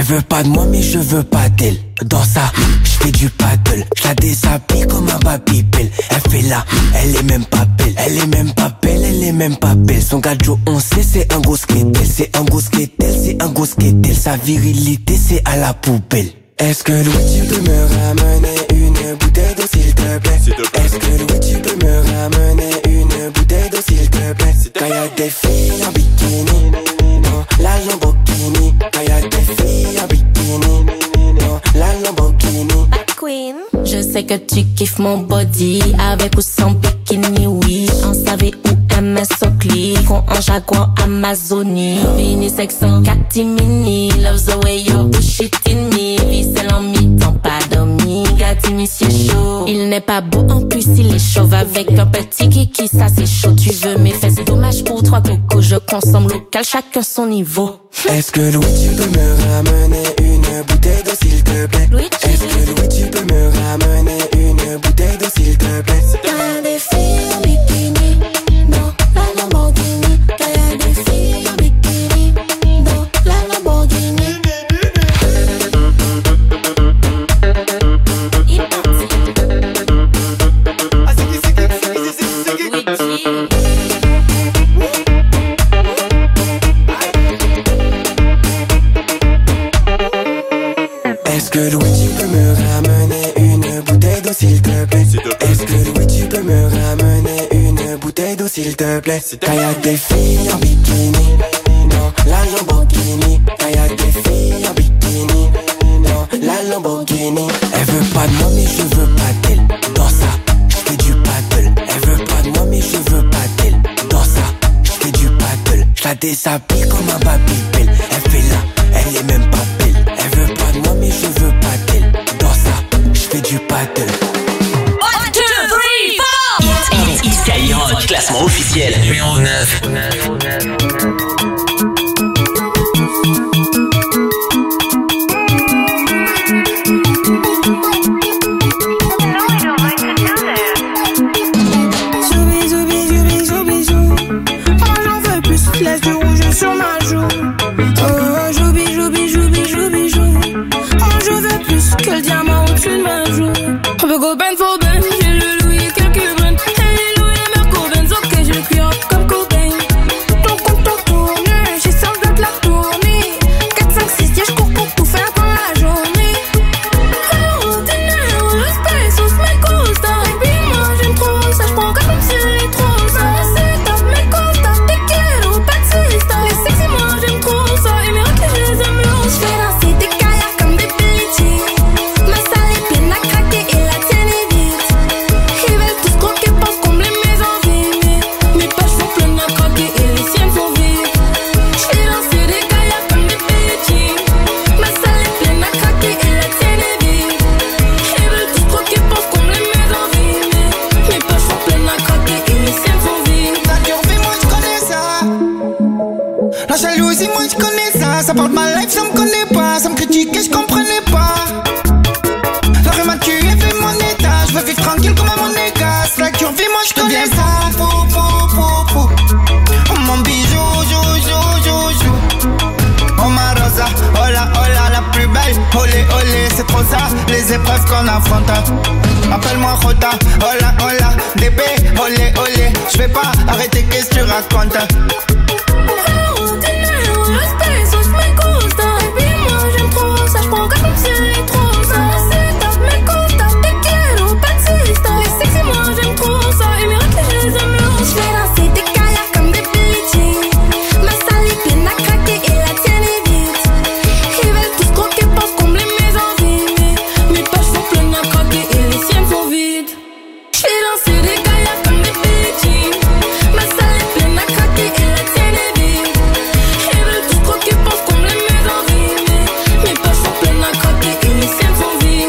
Elle veut pas de moi mais je veux pas d'elle. Dans ça, je fais du paddle. Je la déshabille comme un babybel. Elle fait là, elle est même pas belle. Elle est même pas belle, elle est même pas belle. Son gadjo on sait c'est un gros squettel. C'est un gros squettel, c'est un gros squettel. Sa virilité c'est à la poubelle. Est-ce que Louis tu peux me ramener une bouteille d'eau s'il te plaît? Est-ce que Louis tu peux me ramener une bouteille d'eau s'il te plaît? Quand y'a des filles en bikini, non, la Lamborghini. Quand y'a des filles en bikini, non, la Lamborghini. Queen. Je sais que tu kiffes mon body, avec ou sans bikini, oui. En savait ou M S au clic, on en jaguar Amazonie. Vini sexant, catimini, loves the way you push it in me. Vicelle en mi-temps, pas dormi, gâti monsieur chaud. Il n'est pas beau, en plus il est chauve. Avec un petit kiki, ça c'est chaud. Tu veux mes fesses, dommage pour trois cocos. Je consomme local, chacun son niveau. Est-ce que Louis tu peux me ramener une bouteille d'eau s'il te plaît? Est-ce que Louis tu peux me ramener une bouteille d'eau s'il te plaît? Y'a des filles en bikini, non, la Lamborghini. Y'a des filles en bikini, non, la Lamborghini. Est-ce que Louis tu peux me ramener une bouteille d'eau s'il te plaît? Est-ce que Louis tu peux me ramener une bouteille d'eau s'il te plaît? Quand y'a des filles en bikini, non, la Lamborghini. Quand y'a des filles en bikini, non, la Lamborghini. Elle veut pas de moi mais je veux pas d'elle. Dans ça, je fais du paddle. Elle veut pas de moi mais je veux pas d'elle. Dans ça, je fais du paddle. Je la déshabille comme un babybel. Elle fait là, elle est même pas belle. Elle veut pas de moi mais je veux pas d'elle. Dans ça, je fais du paddle. one, two, three, four Hit Skyrock, classement officiel numéro neuf. Zoubi, zoubi, zoubi, zoubi, zou. Oh, j'en veux plus, laisse du rouge sur ma joue. Oh, joubi, joubi, joubi, joubi, jou. Oh, je veux plus que le diamant au-dessus de ma joue. On veut go ben for ben, j'ai le louis et quelques bennes. Et les louis et Merco Benz, ok, j'ai le cuir comme Cobain. Ton compte en tourne, j'ai sans de la tournée. quatre, cinq, six, yeah, j'cours pour tout faire dans la journée. Oh, dinero, los pesos me gusta. Baby, moi j'aime trop ça, j'prends comme si les trop ça. C'est top, me gusta, te quiero, patista. Les sexy, moi j'aime trop ça. Et mes requins, je les aime l'os. J'fais danser des kayaks comme des petits. Ma salle est pleine à craquer et la tienne est vide. Ils veulent tous croquer, pensent combler mes envies. Mais mes poches sont pleines à craquer et les siennes sont vides. J'fais danser des kayaks comme des petits. Ma salle est pleine à craquer et la tienne est vide. Ils veulent tous croquer, pensent combler mes envies. Mais mes poches sont pleines à craquer et les siennes sont vides. La curvée, moi je connais ça. La jalousie, moi je connais ça. Ça parle de ma life, ça me connaît pas. Ça me critique et je comprenais pas. La rue m'a tué, fait mon état. Je veux vivre tranquille comme un monégasque. La curvée, moi je connais ça. Pou, pou, pou, pou. Oh mon bijou, jou, jou, jou, jou. Oh ma rosa, oh la, oh la, la plus belle. Olé, olé, c'est trop ça. Les épreuves qu'on affronte. Appelle-moi Rota, oh la, oh la. Bébé, olé, olé. Je vais pas arrêter, qu'est-ce que tu racontes? Oh, dinero, los pesos me gusta. Baby, moi j'aime trop ça, j'prends comme si les trop ça. C'est top, me gusta, te quiero, patista. Les sexy, moi j'aime trop ça. Et mes requins, je les aime l'os. J'fais danser des kayaks comme des petits. Ma salle est pleine à craquer et la tienne est vide. Ils veulent tous croquer, pensent combler mes envies. Mais mes poches sont pleines à craquer et les siennes sont vides. J'fais danser des kayaks comme des petits. Ma salle est pleine à craquer et la tienne est vide. Ils veulent tous croquer, pensent combler mes envies. Mais mes poches sont pleines à craquer et les siennes sont vides.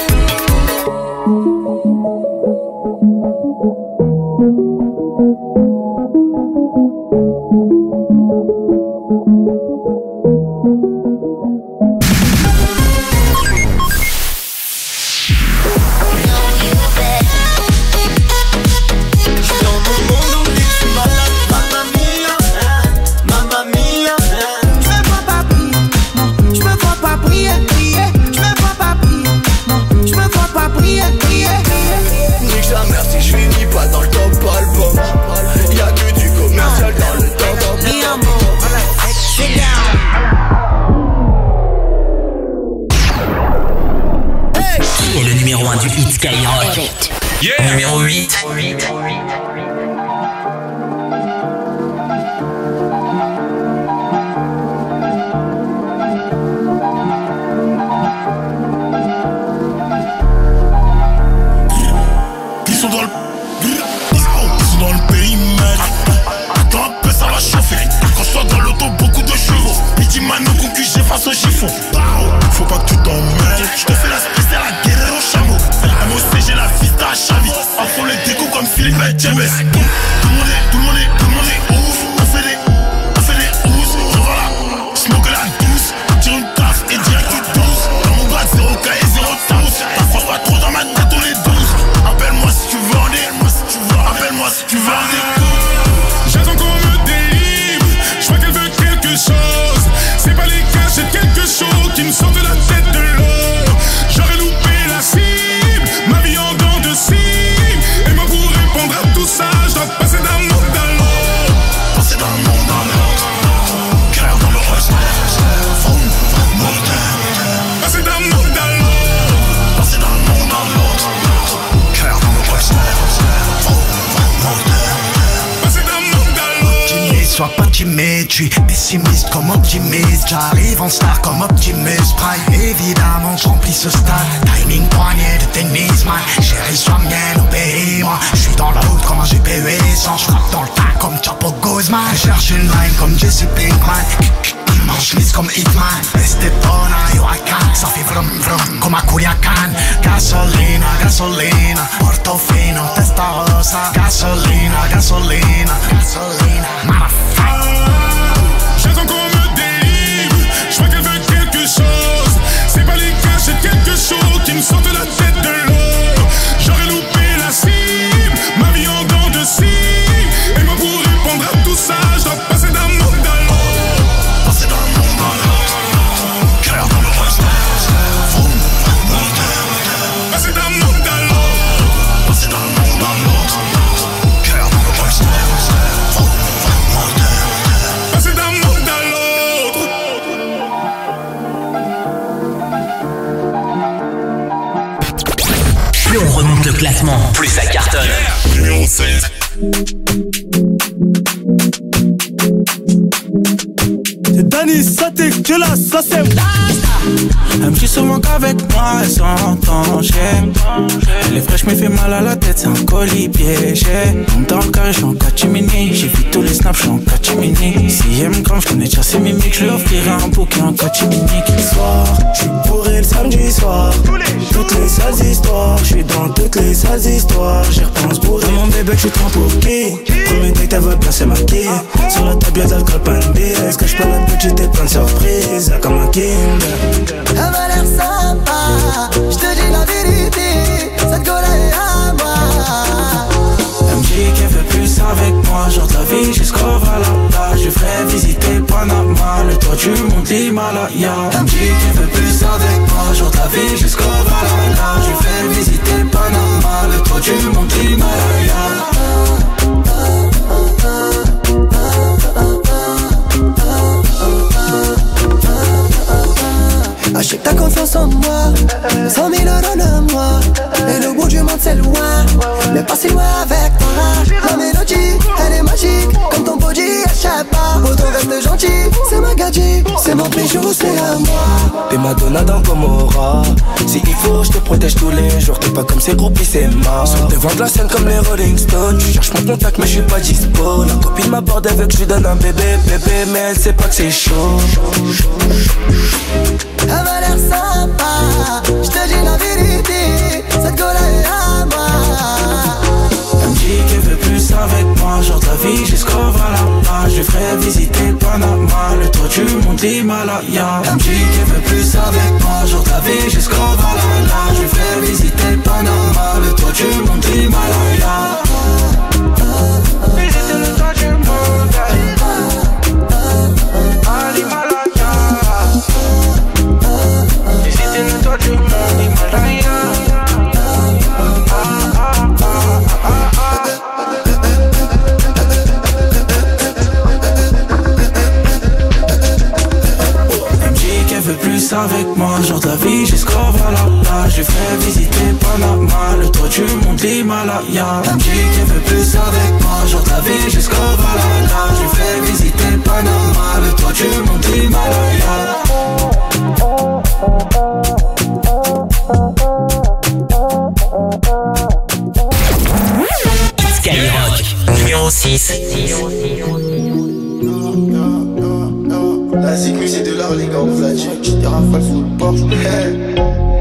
Dans mon monde oublie, je suis malade. Mamma mia, mamma mia. Je me vois pas pris, je me vois pas pris. Skyrock. Yeah. Numéro huit. Ils sont dans le... Ils sont dans le périmètre. Attends un peu, ça va chauffer. Quand je suis dans l'auto, beaucoup de chevaux. Petit mano concu, j'ai face au chiffon. Faut pas que tu t'emmènes. Je te fais la spéciale à guerre au chameau. M O C, j'ai la fista à Chavi. En fond les décos comme Philippe et James. Tout le monde est, tout le monde est, tout le monde est ouf. On fait des, on fait des housses. Revoilà, smoke la douce. Tire une taf et direct tu douce. Dans mon bas, zéro K et zéro touche. T'approches pas trop dans ma tête, on est douze. Appelle-moi si tu veux en écoute. Appelle-moi si tu veux en écoute. J'attends qu'on me délivre. Je vois qu'elle veut quelque chose. C'est pas les cas, j'ai quelque chose qui me sort de la tête de l'or. J'aurais loupé la cible, ma vie en dents de cible. Et moi pour répondre à tout ça, je dois passer d'un monde à l'autre. Passer d'un monde à l'autre. Cœur dans le reste. Passer d'un monde à l'autre. Passer d'un monde à l'autre. Cœur dans le reste. Passer d'un monde à l'autre. Optimiste, sois pas timide, je suis pessimiste comme optimiste. J'arrive en star comme Optimus Prime. Évidemment, je remplis ce stade. Timing poignet de tennis, man. Chérie, sois mienne, obéis-moi. Je suis dans la route comme un G P U sans. Je frappe dans le tas comme Chapo Guzman. Je cherche une line comme Jesse Pinkman. En chemise comme Hitman. Estepona, yo I can. Ça fait vrum vrum comme à Culiacan. Gasolina, gasolina. Portofino, Testarossa. Gasolina, gasolina, gasolina. Motherfucker. J'attends qu'on me délivre. Je vois qu'elle veut quelque chose. C'est pas les cas, j'ai quelque chose qui me sort de la tête de l'or. J'aurais loupé la cible, ma vie en dents de cible. Et moi pour répondre à tout ça, je dois passer d'un monde à l'autre. Passer d'un monde à l'autre. Cœur dans le reste. Passer d'un monde à l'autre. Passer d'un monde à l'autre. Cœur dans le reste. Passer d'un monde à l'autre. Plus on remonte le classement, plus ça cartonne. Numéro sept. C'est Danny, ça t'es que là, ça c'est elle me dit souvent qu'avec moi elle s'entend. Elle est fraîche mais fait mal à la tête, c'est un colis piégé. Dans le carré, j'suis en catimini. J'ai vu tous les snaps, j'suis en catimini. Si elle me crame, j'connais déjà ses mimiques. J'lui offrirai un bouquet en catimini. Soir, j'suis bourré le samedi soir. Toutes les sales histoires, j'suis dans toutes les sales histoires. J'y repense bourré. Mon bébé, j'suis trop pour qui? Premier date, elle veut bien se maquiller. Sur la table, y'a d'alcool, pas de billet. Est-ce que j'peux la petite et plein de surprises? Comme un Kinder. Elle m'a l'air sympa, je te dis la vérité, cette gueule est à moi. Elle me dit qu'elle veut plus avec moi, genre de la vie jusqu'au Valhalla. Je ferai visiter Panama, le toit du monde l'Himalaya. Elle me dit qu'elle veut plus avec moi, genre de la vie jusqu'au Valhalla. Je ferai visiter Panama, le toit du monde l'Himalaya. Achète ta confiance en moi, cent mille euros de moi. Et le bout du monde c'est loin, mais pas si loin avec toi. La mélodie, elle est magique, comme ton body, échappe pas. Autant reste gentil, c'est ma gadget, c'est mon bijou, c'est à moi. T'es Madonna dans Gomorrah. Si il faut, je te protège tous les jours. T'es pas comme ces groupies, c'est mort. Sur devant de la scène comme les Rolling Stones. Tu cherches mon contact, mais je suis pas dispo. La copine m'aborde avec, je lui donne un bébé, bébé, mais elle sait pas que c'est chaud. Elle m'a l'air sympa, je te dis la vérité, cette gueule est à moi. Elle me dit qu'elle veut plus avec moi, genre de la vie jusqu'au Valhalla. Je ferai visiter Panama, le toit du monde l'Himalaya. Elle me dit qu'elle veut plus avec moi, genre de la vie jusqu'au Valhalla. Je ferai visiter Panama, le toit du monde l'Himalaya. Visiter le toit du monde à l'Himalaya. Visiter le toit du monde Himalaya. Elle me dit qu'elle veut plus avec moi. Jour de la vie jusqu'au Valhalla. Je fais visiter Panama, le toit du monde l'Himalaya. M J qui veut plus avec moi. Jour de la vie jusqu'au Valhalla. Je fais visiter Panama, le toit du monde l'Himalaya. Skyrock numéro six. La zig c'est de l'art les gars, on vous l'a dit. J'ai des rafales sous le Porsche. Hey.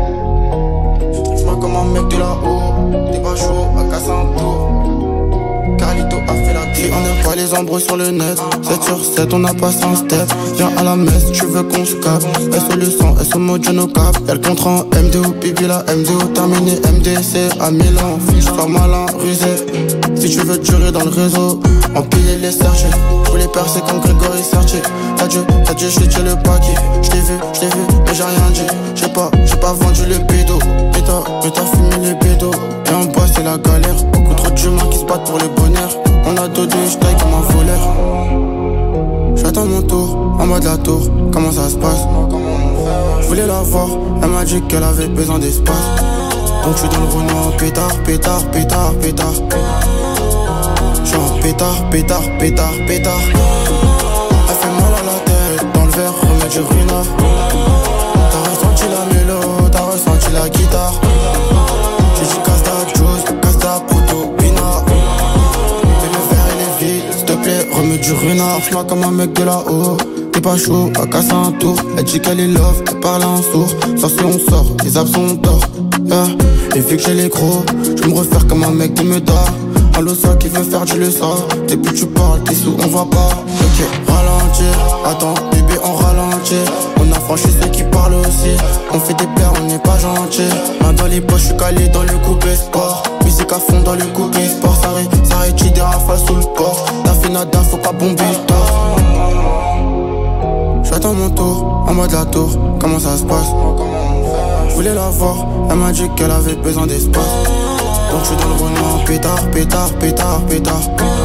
Moi comme un mec de là-haut, t'es pas chaud à casser un tour. Carlito a fait la vie, on n'aime pas les embrouilles sur le net. sept sur sept, on a passé un step. Viens à la messe, tu veux qu'on se capte. S O le sang, S O mode no cap. Y'a le contrat en M D O, pipi la M D O terminé. M D C à Milan, fiche pas malin, rusé. Si tu veux durer dans le réseau, empiler les sergés. Faut les percer comme Grégory Sertier. T'as dû, t'as dû jeter le paquet. J't'ai vu, j't'ai vu, mais j'ai rien dit. J'ai pas, j'ai pas vendu le bédo. Mais t'as, mais t'as fumé les bédos. Et en bas c'est la galère. Beaucoup trop d'humains qui se battent pour le bonheur. On a deux deux, j'taille comme un voleur. J'attends mon tour, en mode la tour. Comment ça se passe? J'voulais la voir, elle m'a dit qu'elle avait besoin d'espace. Donc j'suis dans le Renault, pétard, pétard, pétard, pétard. J'suis en pétard, pétard, pétard, pétard. Elle fait mal à la tête, dans le verre, remets du ruinard. T'as ressenti la mélo, t'as ressenti la guitare. J'ai dit casse ta juice, casse ta proto, pinard. Fais le verre il est vide, s'il te plaît, remets du ruinard. J'm'as comme un mec de là-haut. T'es pas chaud, à casser un tour. Elle dit qu'elle est love, elle parle en sourd. Sauf si on sort, les absents d'or. Yeah. Et vu que j'ai les crocs, je me refaire comme un mec de Meda. Un losa qui veut faire du leçon. Depuis tu parles, t'es sous, on va pas. Ok, ralentir, attends, bébé on ralentit. On a franchi ceux qui parlent aussi. On fait des pleurs, on n'est pas gentil. Main dans les poches, je suis calé dans le coupé sport. Musique à fond dans le coupé sport. Ça ré, ça rétire des rafales sous le port. T'as fait nada, faut pas bomber le tort. J'attends mon tour, en mode la tour. Comment ça se passe? Je voulais la voir, elle m'a dit qu'elle avait besoin d'espace. Donc je suis dans le Renault, pétard, pétard, pétard, pétard.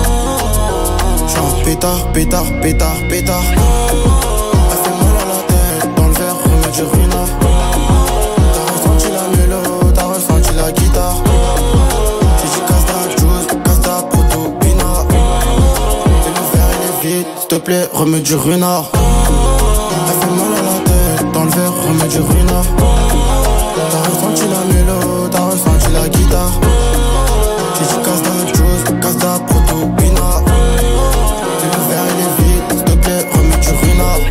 J'suis en pétard, pétard, pétard, pétard. Elle fait mal à la tête, dans le verre, remets du ruinard. T'as ressenti la mélo, t'as ressenti la guitare. J'ai dit casse ta juice, casse ta proto, pinard. Fais le verre il est vide, s'il te plaît, remets du ruinard. Elle fait mal à la tête, dans le verre, remets du ruinard. T'as ressenti la mélo, t'as ressenti la guitare. J'ai dit casse ta juice, casse ta proto, pinard. Fais le verre il est vide, s'il te plaît, remets du ruinard.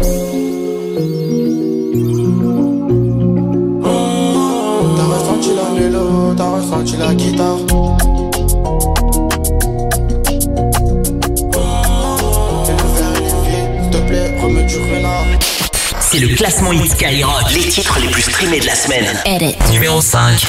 T'as ressenti la mélo, t'as ressenti la guitare. Fais le verre il est vide, s'il te plaît, remets du ruinard. C'est le classement Hit Skyrock, les titres les plus streamés de la semaine. Edit. Numéro cinq.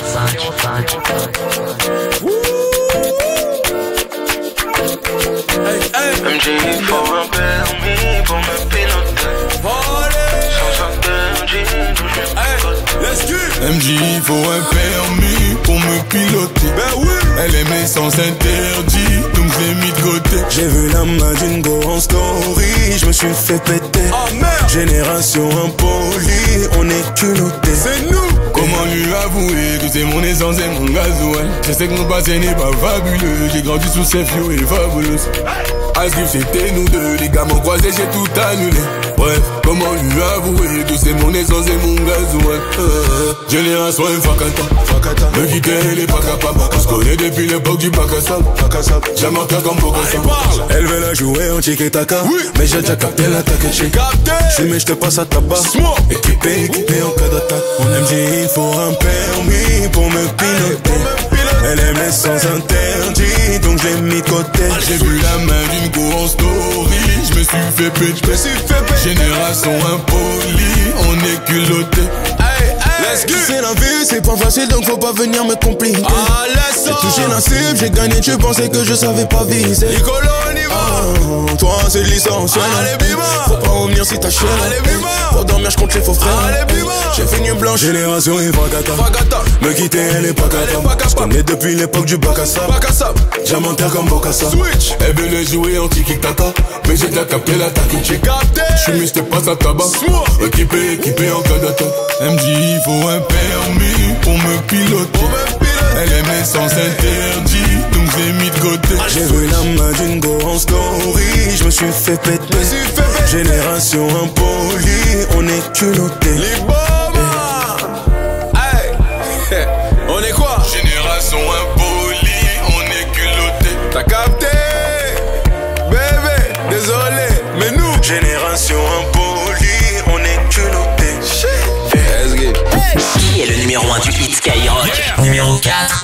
M J, il faut un permis pour me piloter. Sans un M J, M J, il faut un permis pour me piloter. Ben oui. Elle aimait sans interdit, donc je l'ai mis de côté. J'ai vu la main d'une go en story, je me suis fait péter. Oh merde. Génération impolie, on est culotté. C'est nous. Comment lui avouer que c'est mon essence et mon gasoil? Je sais que mon passé n'est pas fabuleux. J'ai grandi sous ces fio et fabuleux. Ice Cube c'était nous deux, les gars m'ont croisé, j'ai tout annulé. Bref, comment lui avouer que c'est mon essence et mon gasoil? euh, Génération infacata, me quitter elle est pas capable. On se connaît depuis l'époque du bac à sable. J'aime un cas comme Bokassa. Elle veut la jouer en tiki-taka, oui. Mais j'ai déjà capté l'attaque. J'ai capté. Si mais j'te passe à tabac. Équipé, équipé en cas d'attaque. On M J, il faut un permis pour me piloter. Elle aime les sans interdit, donc je l'ai mis de côté. J'ai vu la main d'une go en story, je me suis fait péter. Génération impolie, on est culotté. C'est la vie, c'est pas facile donc faut pas venir me compliquer. Ah, j'ai touché la cible, j'ai gagné, tu pensais que je savais pas viser. Nicolas, Oh, toi c'est de l'essentiel. Faut pas revenir si ta chaîne. Pour dormir j'compte les faux frères. J'ai fait une blanche. Génération et Vagata. Me quitter elle est pas capable. J'connais depuis l'époque du bac à sable. Diamantaire comme Bocassa. Elle veut jouer anti-kick-taka. Mais j'ai déjà capté l'attaque. J'ai capté. J'suis mysté pas sa tabac. Équipé, équipé en cas d'attaque. M J il faut un permis pour me piloter. Elle aimait sans interdit, donc j'ai mis de côté. J'ai vu la main d'une go en story, je me suis fait péter. Génération impolie, on est culotté. Les bombes, hey. On est quoi? Génération impolie, on est culotté. T'as capté? Bébé, désolé, mais nous génération impolie, on est culotté. Hey. Qui est le numéro un du hit Skyrock? Yeah. Numéro quatre.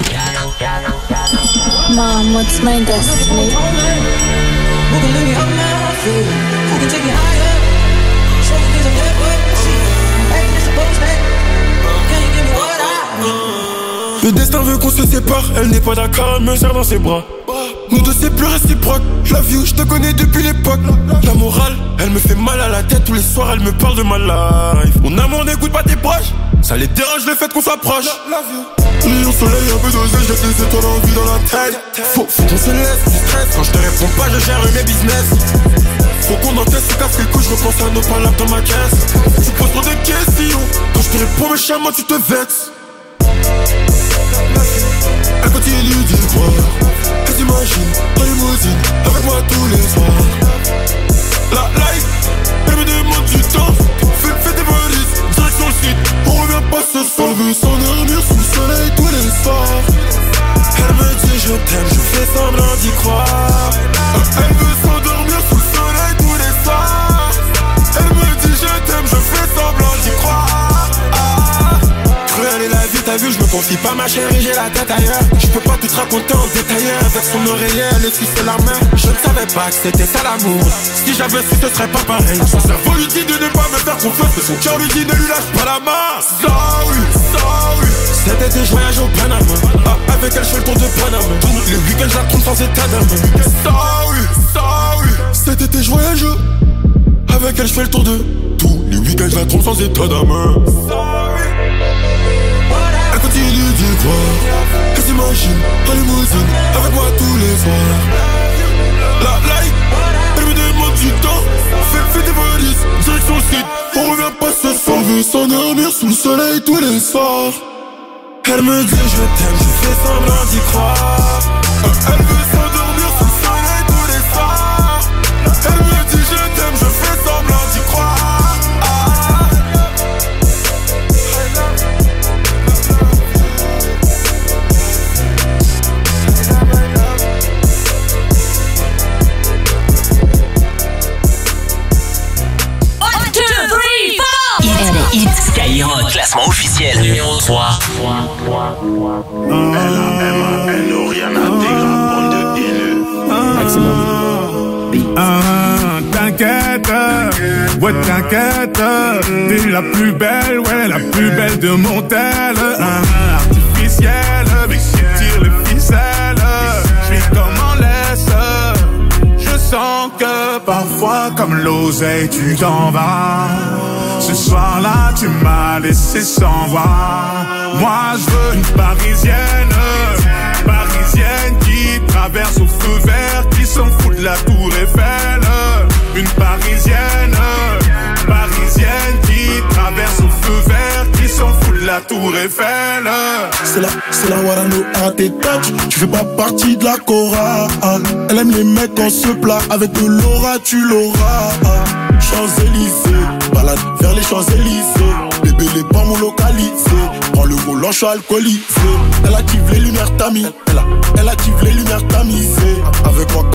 Mom, what's my destiny? Who can lift me up now? Who can take me higher? Show me things I'm never seen. Hey, it's supposed to. Can you give me what I need? Le destin veut qu'on se sépare, elle n'est pas d'accord, elle me serre dans ses bras. Nous deux c'est plus réciproque, je la view, je te connais depuis l'époque. La morale, elle me fait mal à la tête, tous les soirs elle me parle de ma life. Mon amour n'écoute pas tes proches, ça les dérange le fait qu'on s'approche. Lion soleil, un peu d'oseille, j'ai des étoiles en vie dans la tête. Faut, faut qu'on se laisse du stress, quand je te réponds pas je gère mes business. Faut qu'on encaisse, se casse les couilles, je repense à nos palabres dans ma caisse. Tu poses trop de questions, quand je te réponds méchamment tu te vexes. Elle continue d'y croire, elle s'imagine en limousine avec moi tous les soirs. La life, elle me demande du temps. Fais, fais tes valises, direction le site. On revient pas ce soir. Elle veut s'endormir sous le soleil tous les soirs. Elle me dit je t'aime, je fais semblant d'y croire. Elle veut s'endormir sous le soleil tous les soirs. Elle me dit je t'aime, je fais semblant d'y croire. Ah, cruelle est la vie, t'as vu, je me confie pas ma chérie, j'ai la tête ailleurs. Je peux pas tout te raconter en détail. Avec son oreiller, elle essuie la main. Je ne savais pas que c'était ça l'amour. Si j'avais su, ce serait pas pareil. Son cerveau lui dit de ne pas me faire confiance, mais son cœur lui dit ne lui lâche pas la main. Sorry, sorry. Cet été je voyage au Panama. Ah, avec elle je fais le tour de Panama. Tous les week-ends je la trompe sans état d'âme. Sorry, sorry. Cet été je voyage. Avec elle je fais le tour de. Tous les week-ends je la trompe sans état d'âme. Sorry. Elle continue d'y croire, elle s'imagine en limousine avec moi tous les soirs. La life, elle me demande du temps. Fais, fais tes valises, direction le site. On revient pas ce soir. Elle veut s'endormir sous le soleil tous les soirs. Elle me dit je t'aime, je fais semblant d'y croire. Elle veut s'endormir sous le soleil tous les soirs. Elle me dit je t'aime, je fais semblant d'y croire. Ah. Hit Skyrock, classement officiel numéro trois. Elle a, elle n'a rien à dire, bande de haineux. Maximum. Ah, t'inquiète, ouais t'inquiète, t'es la plus belle, ouais la plus belle de mon tel. Ah, artificielle, mais je tire les ficelles, je suis comme en laisse. Je sens que parfois comme l'oseille tu t'en vas. Ce soir-là, tu m'as laissé sans voix. Moi, je veux une parisienne, parisienne qui traverse au feu vert, qui s'en fout de la tour Eiffel. Une parisienne, parisienne qui traverse au feu vert, qui s'en fout de la tour Eiffel. C'est la, c'est la Warano à tes touch. Tu fais pas partie de la chorale. Elle aime les mecs en se plat. Avec de l'aura, tu l'auras. Champs-Élysées, balade vers les Champs-Élysées. Bébé, les pas mon localisé. Prends le volant, je suis alcoolisé. Elle active les lumières tamisées. Elle, elle active les lumières tamisées. Avec moi